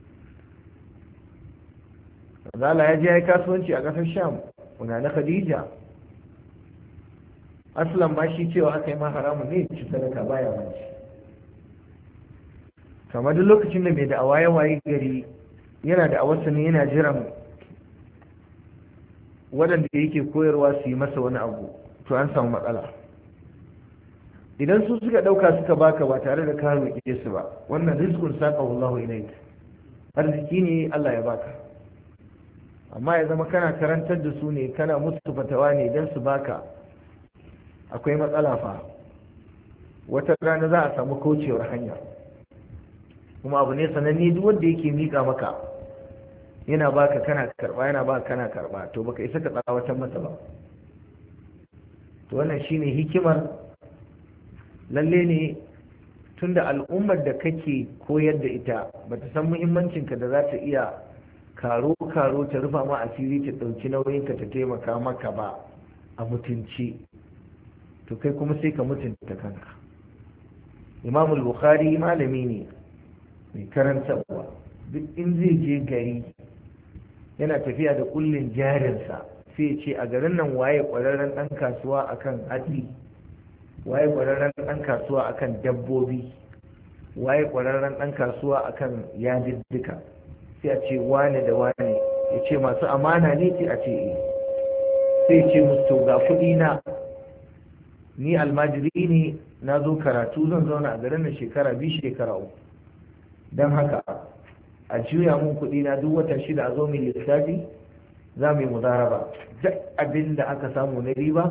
manzo Allah ya je ya yi kasuwanci a ƙasar Sham, kuna na Khadija. Aslan ma shi cewa aka yi ma haramun ne ci sadaka, baya manci. Kamar duk lokacin da mai da'awa ya waye gari yana da awarsa ne, yana jiran waɗanda yake koyarwa su yi masa wani abu, to an samu matsala. Idan su suka ɗauka suka baka ba tare da ka roƙe su ba, wannan rizqun saqahu Allahu ilayk, arziki ne Allah ya baka. Amma ya zama kana karantar da su ne, kana musu fatawa ne dan su baka, akwai matsala fa. Wata rana za a samu kaucewar hanya, kuma abu ne sananne, duk wanda yake mika maka yana baka kana karba, yana baka kana karba, to baka isa ka tsawatar masa ba. To wannan shine hikimar. Lalle ne tunda al'ummar da kake koyar da ita bata san muhimmancin ka da za ta iya karo karo ta rufa ma asiri, ta dauki nauyin ka, ta taimaka maka ba a mutunci, to kai kuma sai ka mutunta kanka. Imam al-Bukhari malami ne mai karantarwa, duk in zai je gari yana tafiya da kullin jarinsa, sai ce a garin nan waye kwararren ɗan kasuwa akan hatsi, waye kwararren ɗan kasuwa akan dabbobi, waye kwararren ɗan kasuwa akan yadiddika. sai a ce wane da wane, ya ce masu amana ne, sai a ce eh, sai ce musu ga kuɗi na, ni almajiri ne, na zo karatu zan zauna a garin na shekara biyu shekara uku, don haka a juya mun kuɗi na duk wata shida a zo mai lissafi, za mu yi mudaraba, duk abin da aka samu na riba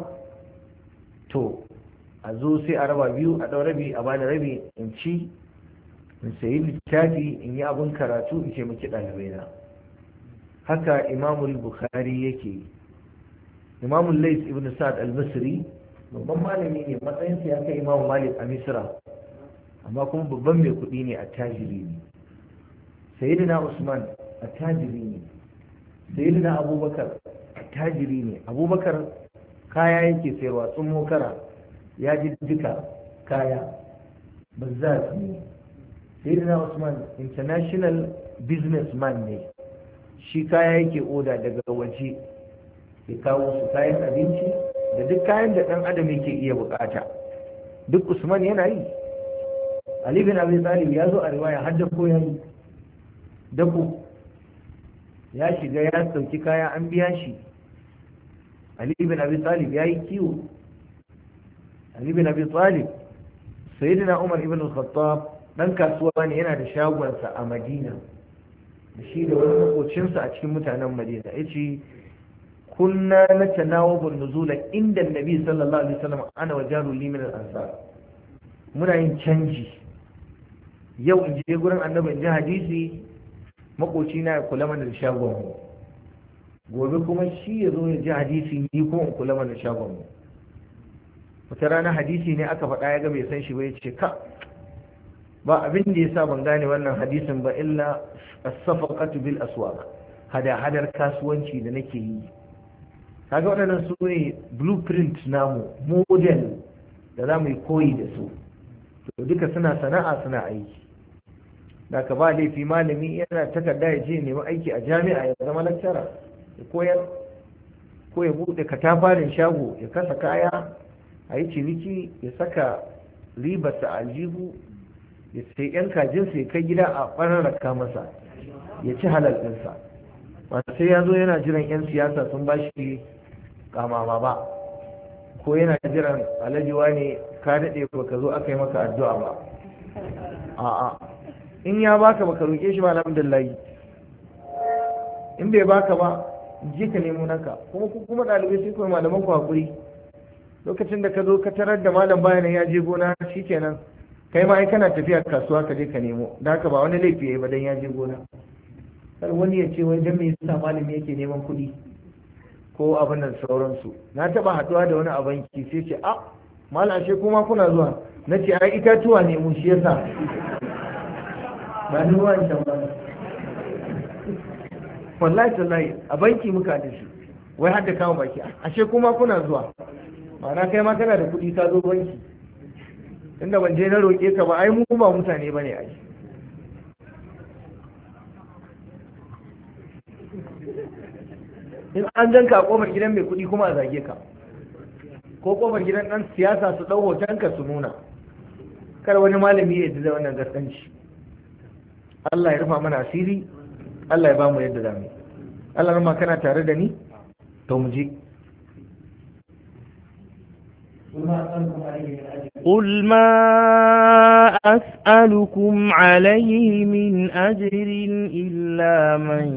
to a zo sai a raba biyu, a ɗau rabi a bani rabi in ci, in sayi littafi, in yi abin karatu, in taimaki ɗalibai na. Haka imamul bukhari yake. Imamul lais ibn sa'ad al-misri babban malami ne, matsayinsa ya kai imamu malik a misra, amma kuma babban mai kuɗi ne, attajiri ne. Sayyidina usman attajiri ne. Sayyidina abubakar attajiri ne. Abubakar kaya yake sayarwa, tsummo kara, ya ji duka kaya, bazzaz ne. Sayyidina usman international businessman ne, shi kaya yake oda daga waje ya kawo su, kayan abinci da duk kayan da ɗan adam yake iya bukata, duk usman yana yi. Ali bin Abi Talib ya zo a riwaya har da ko ya yi dako, ya shiga ya sauki kaya an biya shi. Ali bin Abi Talib ya yi kiwo. Ali bin Abi Talib, Sayyidina Umar ibn al-Khattab dan kasuwa ne, yana da shagonsa a Madina da shi da wani makocinsa a cikin mutanen Madina. Yace kunna natanawabu nuzula inda Nabi sallallahu alaihi wasallam ana wa jaru li min al-ansar. Muna yin canji, yau in je gurin Annabi in ji hadisi, makoci na ya kula mana da shagon mu, gobe kuma shi ya zo ya ji hadisi, ni ko in kula mana da shagon mu. Wata rana hadisi ne aka faɗa, ya ga bai san shi ba, ya ce ka ba abin da ya sa ban gane wannan hadisin ba illa as-safaqatu bil aswaq, hada hadar kasuwanci da nake yi. Kaga waɗannan su ne blueprint namu, model da za mu yi koyi da su. To duka suna sana'a suna aiki. Da ka ba laifi malami yana takarda ya je nemi aiki a jami'a, ya zama lecturer, ya koyar, ko ya buɗe katafarin shago ya kasa kaya, a yi ciniki, ya saka ribarsa a aljihu, ya sai yan kajinsa ya kai gida a ɓararraka masa, ya ci halal ɗinsa. ba sai ya zo yana jiran yan siyasa sun ba shi kamama ba, ko yana jiran alajiwa ne ka daɗe ba ka zo aka yi maka addu'a ba. A'a, in ya baka baka roƙe shi ba, alhamdulillah. In bai baka ba, je ka nemo naka. Kuma ku kuma ɗalibai sai kuma malaman ku hakuri. Lokacin da ka zo ka tarar da malam bayanan ya je gona, shikenan kai ma ai kana tafiya kasuwa ka je ka nemo. Da haka ba wani laifi yayi ba dan ya je gona. Kar wani ya ce wai dan me yasa malami yake neman kuɗi ko abin da sauransu. Na taba haɗuwa da wani a banki sai ce a malam ashe kuma kuna zuwa. Na ce ai itatuwa ne mun shi yasa. Ba ni ruwan can ba. Wallahi tallahi a banki muka da shi. Wai har da kawo baki ashe kuma kuna zuwa. Ma'ana kai ma kana da kuɗi ka zo banki. Inda ban je na roƙe ka ba ai mu ba mutane bane ai. In an janka a kofar gidan mai kuɗi kuma a zage ka, ko kofar gidan ɗan siyasa su ɗau hotonka su nuna. Kar wani malami ya yadda da wannan gaskanci. Allah ya rufa mana asiri, Allah ya ba mu yadda zamu. Allah rama kana tare da ni? To mu je. قل ما أسألكم عليه من أجر إلا من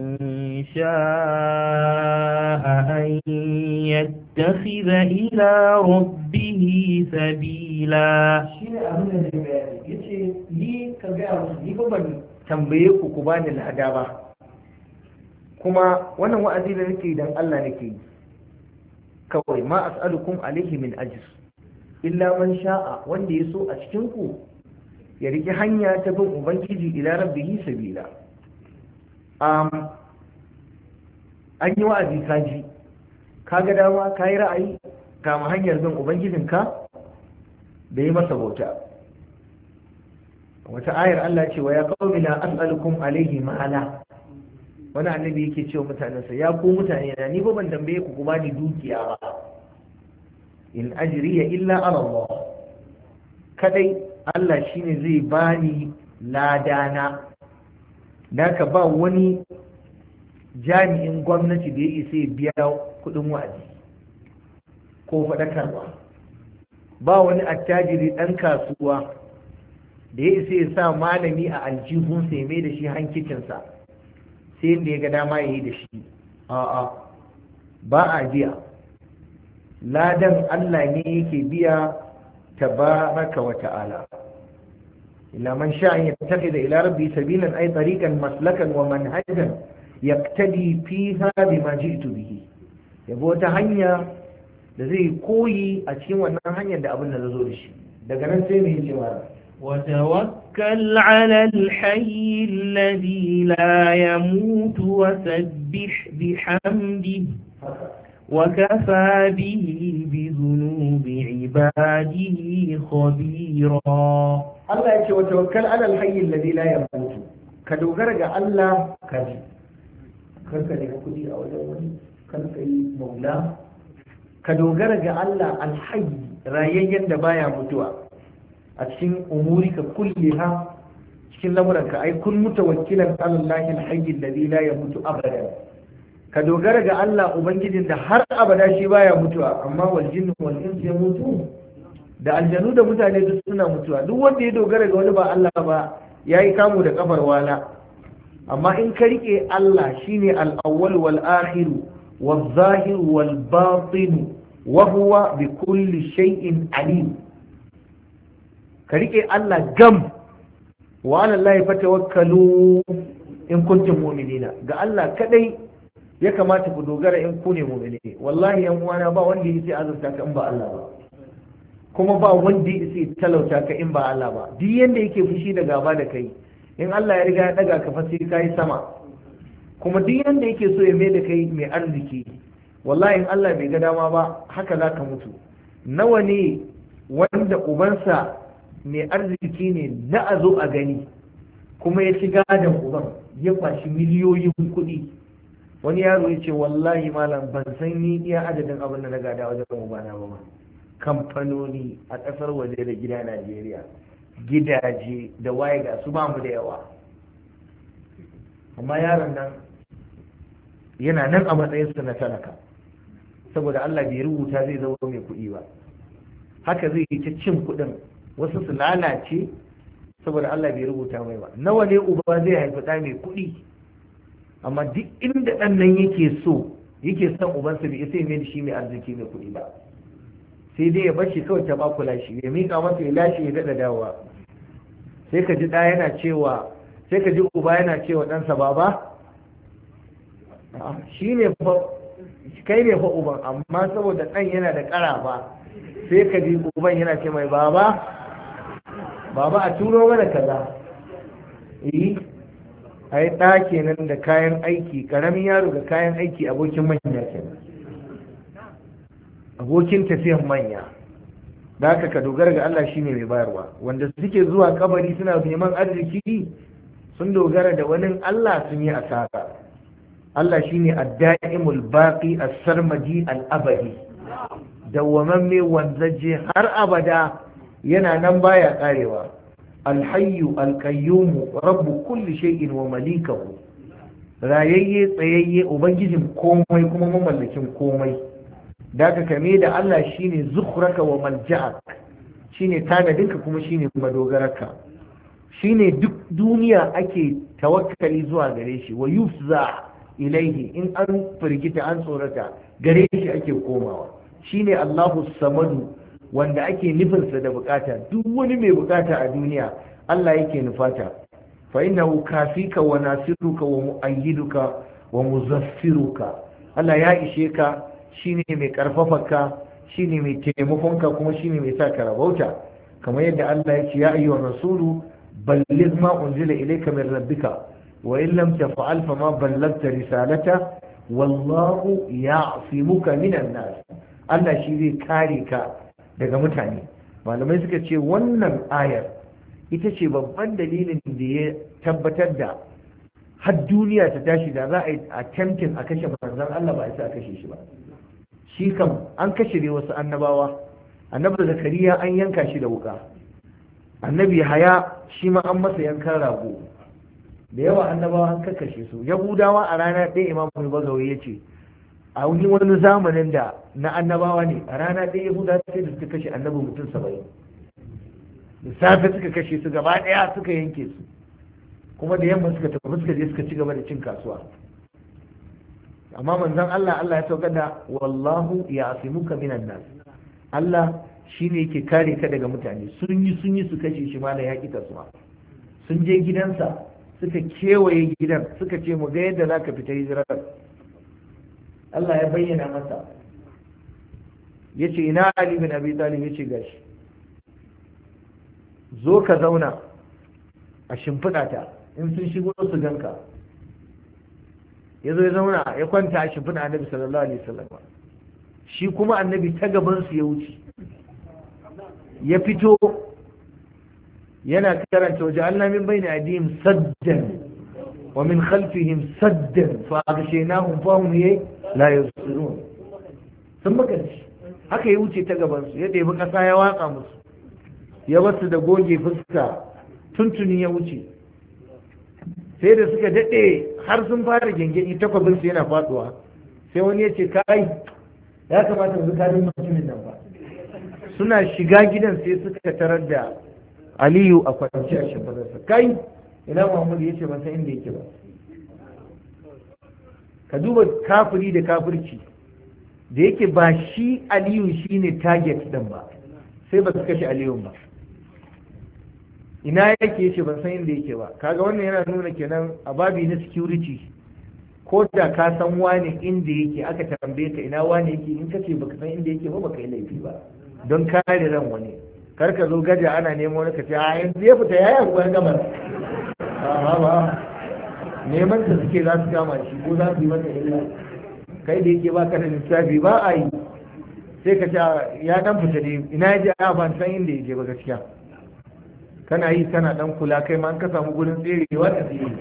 شاء أن يتخذ إلى ربه سبيلا. tambaye ku ku bani lada ba, kuma wannan wa'azi da nake dan Allah nake yi kawai. Ma as'alukum alaihi min ajr illa man sha'a, wanda ya so a cikin ku ya riki hanya ta bin ubangiji ila rabbihi sabila. um an yi wa'azi kaji kaga dama kai ra'ayi kama hanyar bin ubangijinka da yi masa bauta. wata ayar Allah ce wa ya qaumi la as'alukum alaihi ma'ala. wani annabi yake cewa mutanensa, ya ku mutane na ni ba ban tambaye ku ku bani dukiya ba. in ajriya illa ala Allah, kadai Allah shine zai bani ladana. da ka ba wani jami'in gwamnati da ya isa ya biya kudin wa'azi ko faɗakarwa, ba wani attajiri ɗan kasuwa da ya isa ya sa malami a aljihunsa ya mai da shi hankicinsa sai yadda ya ga dama ya yi da shi. A'a, ba a biya, ladan Allah ne yake biya tabaraka wa ta'ala. illa man sha'a an yattakhidha ila rabbi sabilan ay tariqan maslakan wa manhajan yaktadi fiha bima ji'tu bihi, yabo ta hanya da zai koyi a cikin wannan hanyar da abin da zo da shi. daga nan sai mai cewa وتوكل على الحي الذي لا يموت وسبح بحمده وكفى به بذنوب عباده خبيرا. الله يقول وتوكل على الحي الذي لا يموت. كدوغرج الله كذي كذا يكودي أو يومي كذا مولى كدوغرج الله الحي رايين دبايا متوى a cikin umurika kulliha, cikin lamuranka ai kun mutawakkilan alallahi alhayy alladhi la yamutu abadan. Ka dogara ga Allah ubangijin da har abada shi baya mutuwa, amma wal jinnu wal insu yamutu, da aljanu da mutane duk suna mutuwa. Duk wanda ya dogara ga wani ba Allah ba yayi kamu da kafar wala. Amma in ka rike Allah shine al-awwal wal akhir wal zahir wal batin wa huwa bi kulli shay'in alim. ka rike Allah gam, wa ala Allah fatawakkalu in kuntum mu'minina. Ga Allah kadai ya kamata ku dogara in ku ne mu'mini. Wallahi yan uwana ba wanda yake azurta ka in ba Allah ba, kuma ba wanda yake talauta ka in ba Allah ba. Duk yanda yake fushi da gaba da kai, in Allah ya riga ya daga ka fa sai kai sama. Kuma duk yanda yake so ya mai da kai mai arziki, wallahi in Allah bai ga dama ba haka za ka mutu. Nawa ne wanda ubansa mai arziki ne na a zo a gani kuma ya ci gadon uban ya kwashi miliyoyin kuɗi. Wani yaro ya ce wallahi malam ban san ni iya adadin abin da na gada wajen ubana ba. Kamfanoni a ƙasar waje da gida Najeriya, gidaje da waye ga su ba mu da yawa, amma yaron nan yana nan a matsayinsa na talaka saboda Allah bai rubuta zai zama mai kuɗi ba. Haka zai yi ta cin kuɗin, wasu su lalace saboda Allah bai rubuta mai ba. Nawa ne uba zai haifi ɗa mai kuɗi, amma duk inda ɗan nan yake so yake son ubansa bai sai mai da shi mai arziki mai kuɗi ba, sai dai ya bashi kawai ta bakula shi, ya miƙa masa ya lashe ya daɗa dawowa. Sai ka ji ɗa yana cewa, sai ka ji uba yana cewa ɗansa baba shi ne fa, kai ne fa uban, amma saboda ɗan yana da ƙarafa sai ka ji uban yana ce mai baba baba a turo mana kaza. eh ai ɗa kenan da kayan aiki, ƙaramin yaro da kayan aiki abokin manya kenan, abokin tafiyan manya. da haka ka dogara ga Allah shine mai bayarwa. Wanda suke zuwa kabari suna neman arziki sun dogara da wani Allah sun yi asara. Allah shine ad-da'imul baqi as-sarmadi al-abadi, dawwamamme wanzaje har abada, yana nan baya karewa. Alhayyu alqayyum rabbu kulli shay'in wa malikahu, rayayye tsayayye ubangijin komai kuma mamallakin komai. Daka kame da Allah shine zukhraka wa malja'ak, shine tanadinka kuma shine madogararka. Shine duk duniya ake tawakkali zuwa gare shi. Wa yufza ilaihi, in an firgita an tsorata gare shi ake komawa. Shine Allahu samadu, wanda ake nufinsa da bukata. Duk wani mai bukata a duniya Allah yake nufata. fa innahu kafika wa nasiruka wa mu'ayyiduka wa muzaffiruka. Allah ya ishe ka, shine mai karfafarka, shine mai taimakonka, kuma shine mai sa ka rabauta. kamar yadda Allah ya ce ya ayyuhar rasulu balligh ma unzila ilayka min rabbika wa in lam taf'al fama ballagta risalata wallahu ya'simuka minan nas. Allah shi zai kare ka daga mutane. Malamai suka ce wannan ayar ita ce babban dalilin da ya tabbatar da har duniya ta tashi da za a yi attempting a kashe manzon Allah ba a isa a kashe shi ba. Shi kam an kashe ne wasu annabawa. Annabi Zakariya an yanka shi da wuka, annabi Haya shi ma an masa yankan rago, da yawa annabawa an kakkashe su. Yahudawa a rana ɗaya Imam Bagawi ya ce a wani wani zamanin da na annabawa ne, a rana ɗaya Yahudawa sai da suka kashe annabi mutum saba'in. Da safe suka kashe su gaba ɗaya suka yanke su, kuma da yamma suka tafi suka je suka ci gaba da cin kasuwa. Amma manzon Allah Allah ya saukar da wallahu ya'simuka minan nas. Allah shine yake kare ka daga mutane. Sun yi sun yi su kashe shi ma da yaƙi kasuwa. Sun je gidansa suka kewaye gidan suka ce mu ga yadda zaka fita hijirar. Allah ya bayyana masa, yace ina Ali bin Abi Talib, yace gashi, zo ka zauna a shimfiɗa ta in sun shigo su ganka. Ya zo ya zauna ya kwanta a shimfiɗa annabi sallallahu alaihi wasallam, shi kuma annabi ta gaban su ya wuce, ya fito yana karanta waje Allah min bayni aydihim saddan wa min khalfihim saddan fa aghshaynahum fa hum la yusirun. sun makanci haka ya wuce ta gaban su, ya ɗebi ƙasa ya watsa musu, ya basu da goge fuska, tuntuni ya wuce. Sai da suka daɗe har sun fara gengeni, takwabinsu yana faɗuwa, sai wani ya ce kai ya kamata mu karin mutumin nan ba. Suna shiga gidan sai suka tarar da Aliyu a kwance a shimfidarsa. Kai ina Muhammadu, ya ce ban san inda yake ba. Ka duba kafiri da kafirci, da yake ba shi Aliyu shine target din ba, sai ba su kashe Aliyun ba. Ina yake, yace ban san inda yake ba. Kaga wannan yana nuna kenan a babi na security, ko da ka san wani inda yake aka tambaye ka ina wani yake, in kace baka san inda yake ba baka yi laifi ba, don kare ran wani. Kar ka zo gaja ana neman wani ka ce a yanzu ya fita yayin ruwan gamar. A'a ba, neman ta suke za su kama shi ko za su yi mata illa. Kai da yake baka da lissafi ba a yi, sai ka ce ya dan fita ne, ina ya je a ban san inda yake ba gaskiya. Kana yi kana dan kula, kai ma an ka samu gurin tserewa da tsere.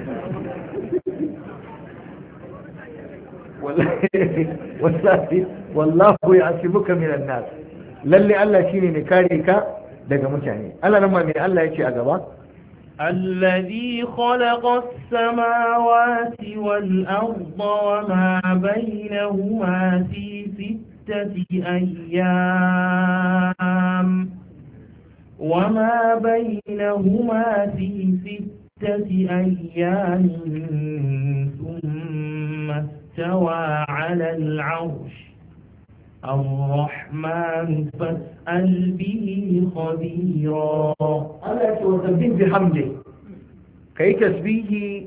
wallahi wallahi wallahu ya'simuka minan nas. Lalle Allah shine mai kare ka daga mutane. Allah nan ma mai Allah yake a gaba, الذي خلق السماوات والأرض وما بينهما في ستة أيام وما بينهما في ستة أيام ثم استوى على العرش الرحمن فاسأل به خبيرا. ألا تسبح بحمده، كي تسبيه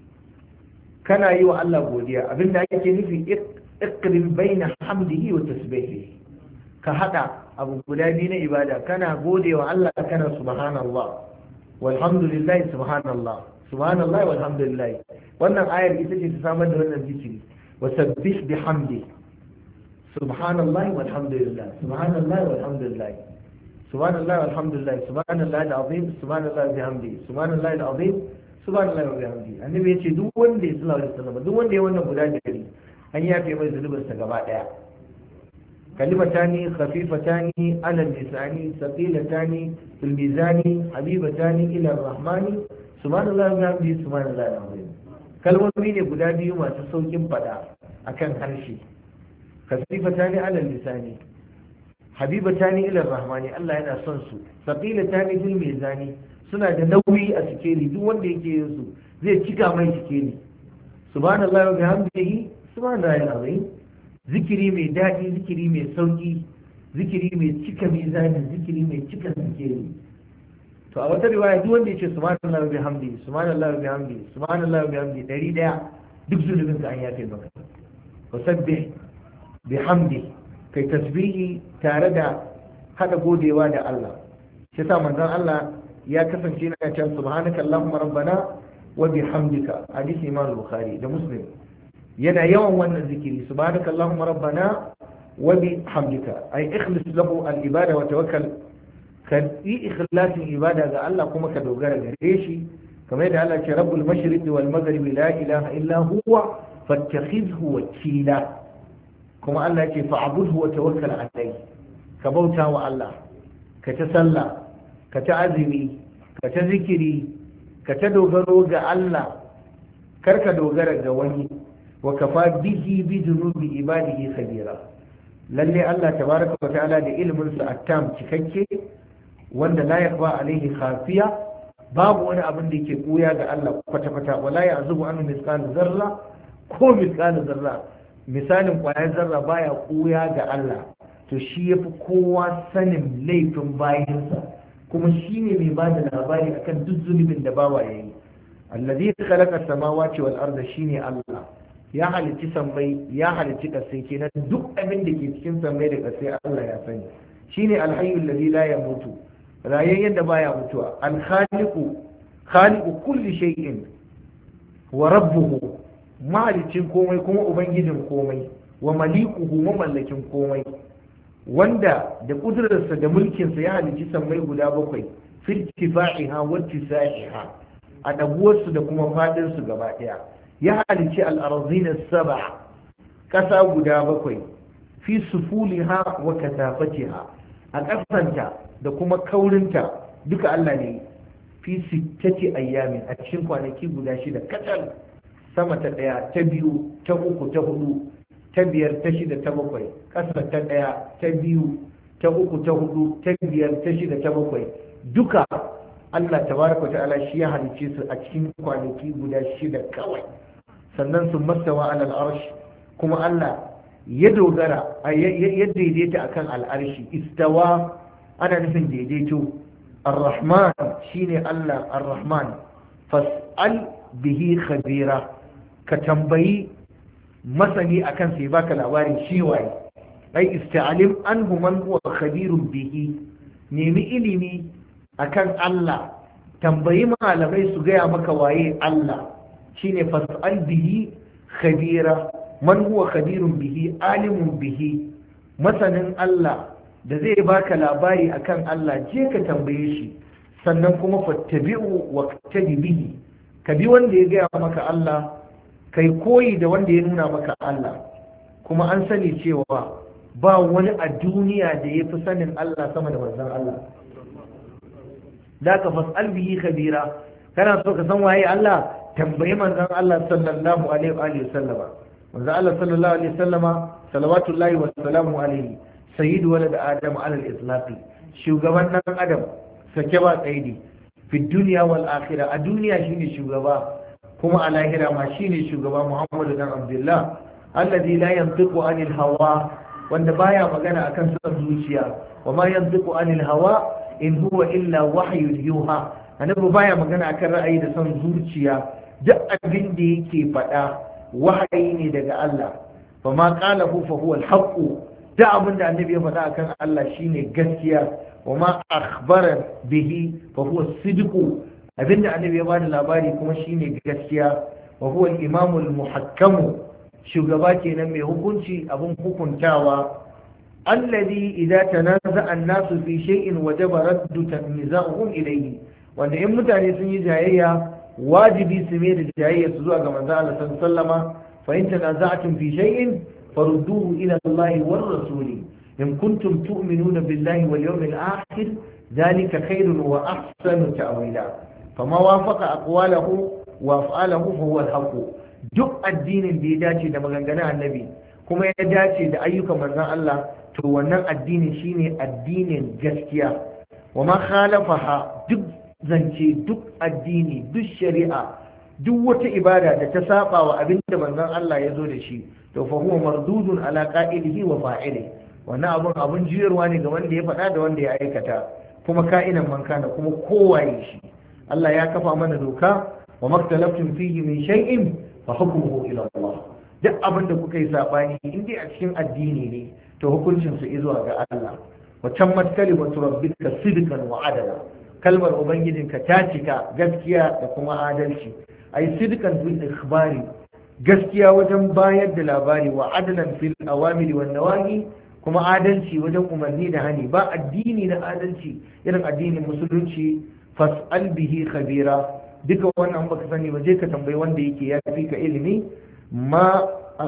كان أيها الله بوديا أبن أيك نفي اقرن بين حمده وتسبيحه. كهذا أبو بلادين إبادة كان بوديا والله كان سبحان الله والحمد لله سبحان الله سبحان الله والحمد لله. وأن الآية التي تسامد من الذكر وسبح بحمده سبحان الله والحمد لله سبحان الله والحمد لله سبحان الله والحمد لله سبحان الله العظيم سبحان الله وبحمده سبحان الله العظيم سبحان الله وبحمده. Annabi ya ce duk wanda ya sallallahu alaihi wasallam, duk wanda ya wannan guda biyar an yafe mai zunubinsa gaba daya. Kalimatani khafifatani ala lisani thaqilatani fil mizani habibatani ila rahmani subhanallahi wa bihamdihi subhanallahi alazim. Kalmomi ne guda biyu masu saukin fada akan harshe. Khafifatani ala lisani habibatani ila rahmani, Allah yana son su. Thaqilatani fil mizani, suna da nauyi a sikeli, duk wanda yake yin su zai cika mai sikeli. Subhanallahi wa bihamdihi subhanallahi alazim. Zikiri mai daɗi, zikiri mai sauƙi, zikiri mai cika mizani, zikiri mai cika sikeli. To a wata riwaya duk wanda yake subhanallahi wa bihamdihi subhanallahi wa bihamdihi subhanallahi wa bihamdihi ɗari ɗaya, duk zunubin ka an yafe maka. Wasabbih bihamdi, kai tasbihi tare da hada godewa da Allah. Shi yasa manzon Allah ya kasance yana cewa subhanaka allahumma rabbana wa bihamdika, hadisi Imam Bukhari da Muslim. Yana yawan wannan zikiri, subhanaka allahumma rabbana wa bihamdika, ay ikhlis lahu al-ibada wa tawakkal. Ka yi ikhlasin ibada ga Allah kuma ka dogara gare shi, kamar yadda Allah ce rabbul mashriqi wal maghribi la ilaha illa huwa fattakhidhu wakila. Kuma Allah ce fa'budhu wa tawakkal alayhi, ka bauta wa Allah, ka ta sallah, ka ta azumi, ka ta zikiri, ka ta dogaro ga Allah kar ka dogara ga wani wa kafa bihi bi dhunubi ibadihi khabira lalle Allah tabaraka wa ta'ala da ilimin sa attam cikakke wanda la yakhfa alaihi khafiya babu wani abin da yake koya ga Allah kwata kwata wala ya'zubu anhu mithqal zarra ko mithqal zarra misalin kwayar zarra baya koya ga Allah to shi yafi kowa sanin laifin bayinsa kuma shine mai bada labari akan duk zunubin da bawa yayi alladhi khalaqa as-samawati wal arda shine Allah ya halicci sammai ya halicci kasai kenan duk abin da ke cikin sammai da kasai Allah ya sani shine alhayyul ladhi la yamutu rayayyen da baya mutuwa al-khaliqu khaliqu kulli shay'in wa rabbuhu mahalicin komai kuma ubangijin komai wa malikuhu mamallakin komai wanda da kudurarsa da mulkinsa ya halicci sammai guda bakwai fil tifa'iha wa tisa'iha a daguwarsu da kuma fadinsu gaba daya ya halicci al-arzina sab'a kasa guda bakwai fi sufuliha wa kasafatiha a kasanta da kuma kaurinta duka Allah ne fi sittati ayyamin a cikin kwanaki guda shida kacal sama ta daya ta biyu ta uku ta hudu ta biyar ta shida ta bakwai ƙasa ta ɗaya ta biyu ta uku ta hudu ta biyar ta shida ta bakwai duka Allah tabaraka ta'ala shi ya halice su a cikin kwanaki guda shida kawai sannan sun mastawa alal arsh kuma Allah ya dogara ya daidaita akan al'arshi istawa ana nufin daidaito ar-rahman shine Allah ar-rahman fas'al bihi khabira ka tambayi masani akan sai baka labarin shi waye ai ista'alim anhu man huwa khabirun bihi nemi ilimi akan Allah tambayi malamai su gaya maka waye Allah shine fas'al bihi khabira man huwa khabirun bihi alimun bihi masanin Allah da zai baka labari akan Allah je ka tambaye shi sannan kuma fattabi'u waqtadi bihi ka bi wanda ya gaya maka Allah kai koyi da wanda ya nuna maka Allah kuma an sani cewa ba wani a duniya da ya fi sanin Allah sama da manzon Allah da ka fas'al bihi khabira kana so ka san waye Allah tambayi manzon Allah sallallahu alaihi wa sallama manzon Allah sallallahu alaihi wa sallama salawatullahi wa salamu alaihi sayyidu walad adam ala al-islaqi shugaban nan adam sake ba tsaidi fi dunya wal akhirah a duniya shine shugaba kuma a lahira ma shine shugaba Muhammadu dan Abdullah alladhi la yantiqu anil hawa wanda baya magana akan son zuciya wa ma yantiqu anil hawa in huwa illa wahyun yuha annabi baya magana akan ra'ayi da son zuciya duk abin da yake faɗa wahayi ne daga Allah fa ma qalahu fa huwa al-haqq duk abin da annabi ya faɗa akan Allah shine gaskiya wa ma akhbara bihi fa huwa sidqu abinda annabi ya bada labari kuma shine gaskiya wa huwa al-imamu al-muhakkamu shugaba kenan mai hukunci abun hukuntawa alladhi idza tanaza'a an-nasu fi shay'in wajaba raddu tanza'uhum ilayhi wanda in mutane sun yi jayayya wajibi su mai da jayayya su zuwa ga manzo Allah sallallahu alaihi wasallama fa in tanaza'tum fi shay'in farudduhu ila Allah war rasuli in kuntum tu'minuna billahi wal yawmil akhir dhalika khairun wa ahsanu ta'wila fama wafaqa aqwalahu wa af'alahu fa huwa al-haqq duk addinin da ya dace da maganganun annabi kuma ya dace da ayyukan manzon Allah to wannan addinin shine addinin gaskiya wa ma khalafaha duk zance duk addini duk shari'a duk wata ibada da ta saba wa abinda manzon Allah ya zo da shi to fa huwa mardudun ala qa'ilihi wa fa'ilihi wannan abun abun juyarwa ne ga wanda ya faɗa da wanda ya aikata kuma ka'inan man kana kuma kowaye shi Allah ya kafa mana doka wa maktalaftum fihi min shay'in fa hukmuhu ila Allah duk abin da kuka yi sabani in dai a cikin addini ne to hukuncin su zuwa ga Allah wa tammat kalimatu rabbika sidqan wa adala kalmar ubangijinka ta cika gaskiya da kuma adalci ai sidqan bil ikhbari gaskiya wajen bayar da labari wa adalan fil awamiri wan nawahi kuma adalci wajen umarni da hani ba addini na adalci irin addinin musulunci fas'al bihi khabira duka wannan baka sani ba je ka tambayi wanda yake ya fi ka ilimi ma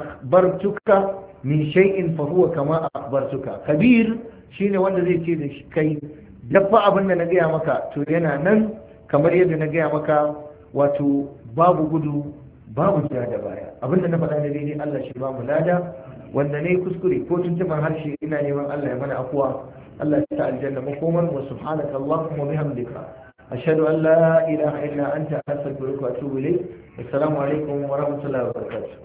akhbartuka min shay'in fa huwa kama akhbartuka khabir shine wanda zai ce da kai dafa abin da na gaya maka to yana nan kamar yadda na gaya maka wato babu gudu babu ja da baya. Abinda na faɗa da daidai Allah shi ba mu lada, wanda ne kuskure ko tuntuban harshe ina neman Allah ya mana afuwa. Allah ya ta aljanna makomar mu. Subhanaka Allahumma wa bihamdika ashhadu an la ilaha illa anta astaghfiruka wa atubu ilayk. Assalamu alaikum wa rahmatullahi wa barakatuh.